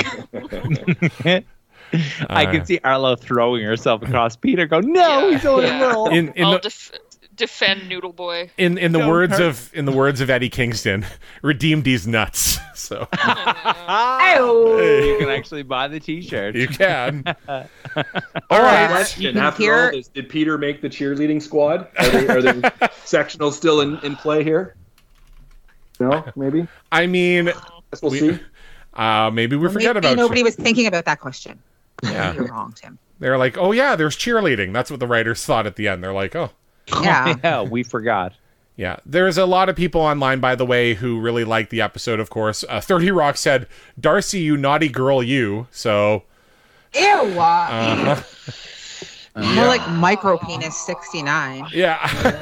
I can see Arlo throwing herself across Peter. Go, no, he's only Yeah. little. In I'll the defend Noodle Boy. in the Don't words hurt. of Eddie Kingston, redeem these nuts. So You can actually buy the T-shirt. you can. All All right. Question. can After hear- all this, did Peter make the cheerleading squad? Are they sectionals still in play here? No, maybe. I mean, Guess we'll see. maybe we forget Maybe about nobody was thinking about that question. Yeah. You're wrong, Tim. They're like, oh yeah, there's cheerleading. That's what the writers thought at the end. They're like, oh. Yeah. Yeah, we forgot. Yeah, there's a lot of people online, by the way, who really like the episode, of course. 30 Rock said, Darcy, you naughty girl, you. So, Ew. uh-huh. More like micro penis 69. Yeah.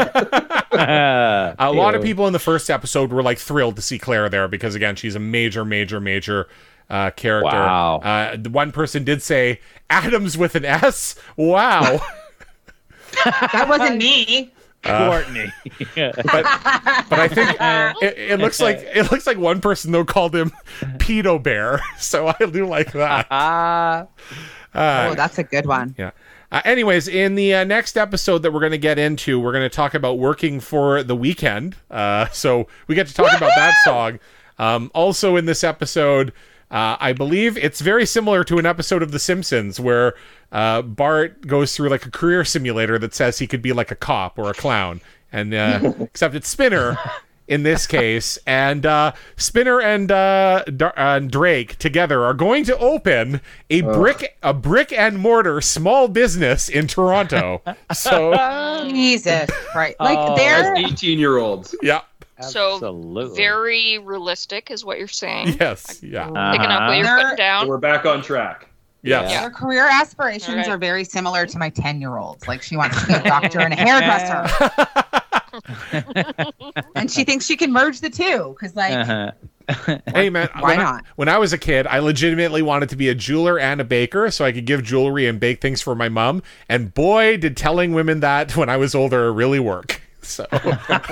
A lot of people in the first episode were like thrilled to see Claire there because, again, she's a major character. Wow. The one person did say, Adams with an S? Wow. That wasn't me. Courtney. but I think it looks like one person though called him Pedo Bear, so I do like that. Oh, that's a good one. Yeah. Anyways, in the next episode that we're going to get into, we're going to talk about working for the weekend. So we get to talk about that song. Also in this episode, I believe it's very similar to an episode of The Simpsons where Bart goes through like a career simulator that says he could be like a cop or a clown, and except it's Spinner, in this case, and Spinner and Drake together are going to open a brick and mortar small business in Toronto. So Jesus, right? Like they're 18-year-olds. yeah. So Absolutely. very realistic is what you're saying. Yes. Yeah. Picking up what you're putting So down. we're back on track. Yes. their career aspirations All right. are very similar to my 10-year-olds. Like she wants to be a doctor and a hairdresser, and she thinks she can merge the two because, like, Hey man, Why not? When I was a kid, I legitimately wanted to be a jeweler and a baker so I could give jewelry and bake things for my mom. And boy, did telling women that when I was older really work. So Good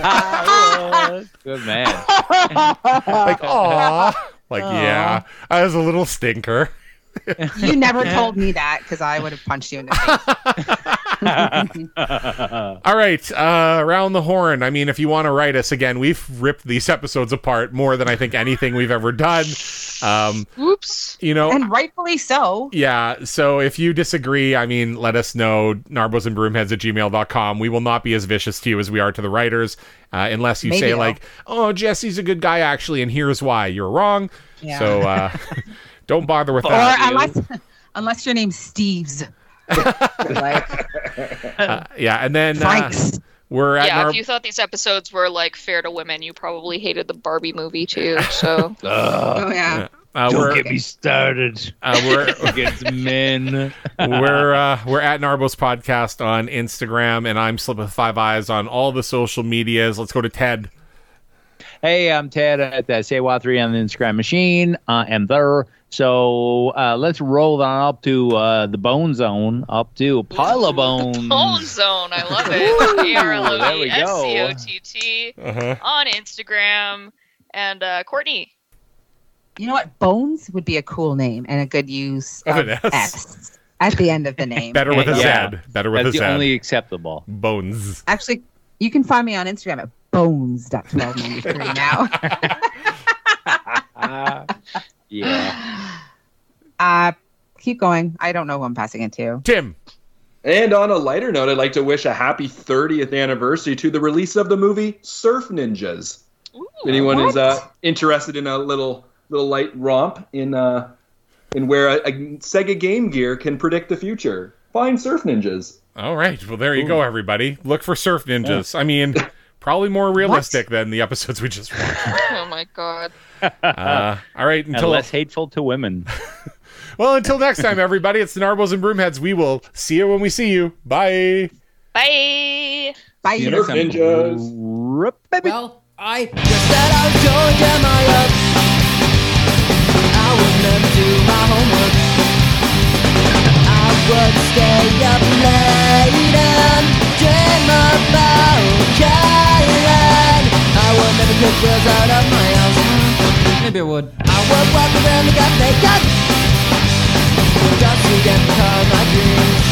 man. like, aw, like yeah, I was a little stinker. you never told me that because I would have punched you in the face. All right, around the horn. I mean, if you want to write us again, we've ripped these episodes apart more than I think anything we've ever done. Oops. You know, And rightfully so. yeah, so if you disagree, I mean, let us know, narbosandbroomheads@gmail.com. We will not be as vicious to you as we are to the writers, unless you Maybe say, though. like, oh, Jesse's a good guy, actually, and here's why. You're wrong. Yeah. So don't bother with Or that. unless your name's Steve's. Like, Yeah, and then Frank's. we're at Yeah, if you thought these episodes were like fair to women, you probably hated the Barbie movie too. So Oh yeah. we're, Don't get me started we're against men. we're at Narbos Podcast on Instagram, and I'm Slip with 5 Eyes on all the social medias. Let's go to Ted. Hey, I'm Ted at SayWa3 on the Instagram machine. And there. So let's roll on up to the Bone Zone, up to a pile of bones. Bone Zone, I love it. there we go. ARLOESCOTT on Instagram. And Courtney. You know what? Bones would be a cool name and a good use Of of an S. S at the end of the name. Better with a Yeah. Z. Better with That's a the Z. only acceptable. Bones. Actually, you can find me on Instagram at bones.1293 now. Yeah. Keep going. I don't know who I'm passing it to. Tim. And on a lighter note, I'd like to wish a happy 30th anniversary to the release of the movie Surf Ninjas. Ooh, If anyone is what? interested in a little light romp in where a Sega Game Gear can predict the future, find Surf Ninjas. All right. Well, there you go, everybody. Look for Surf Ninjas. I mean, probably more realistic than the episodes we just watched. oh my god. All right. And Until less hateful to women. until next time, everybody. It's the Narbos and Broomheads. We will see you when we see you. Bye. Bye. Bye. Surf Ninjas. Baby. Well, I just said I was going to my up. I would never do my homework. I would stay up late and dream about Caroline. I would never kick girls out of my house. Maybe I would. I would walk around the cafe cut just to get caught my dreams.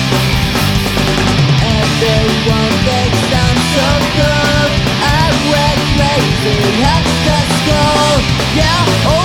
Everyone thinks I'm so cool. I went crazy at the school. Yeah,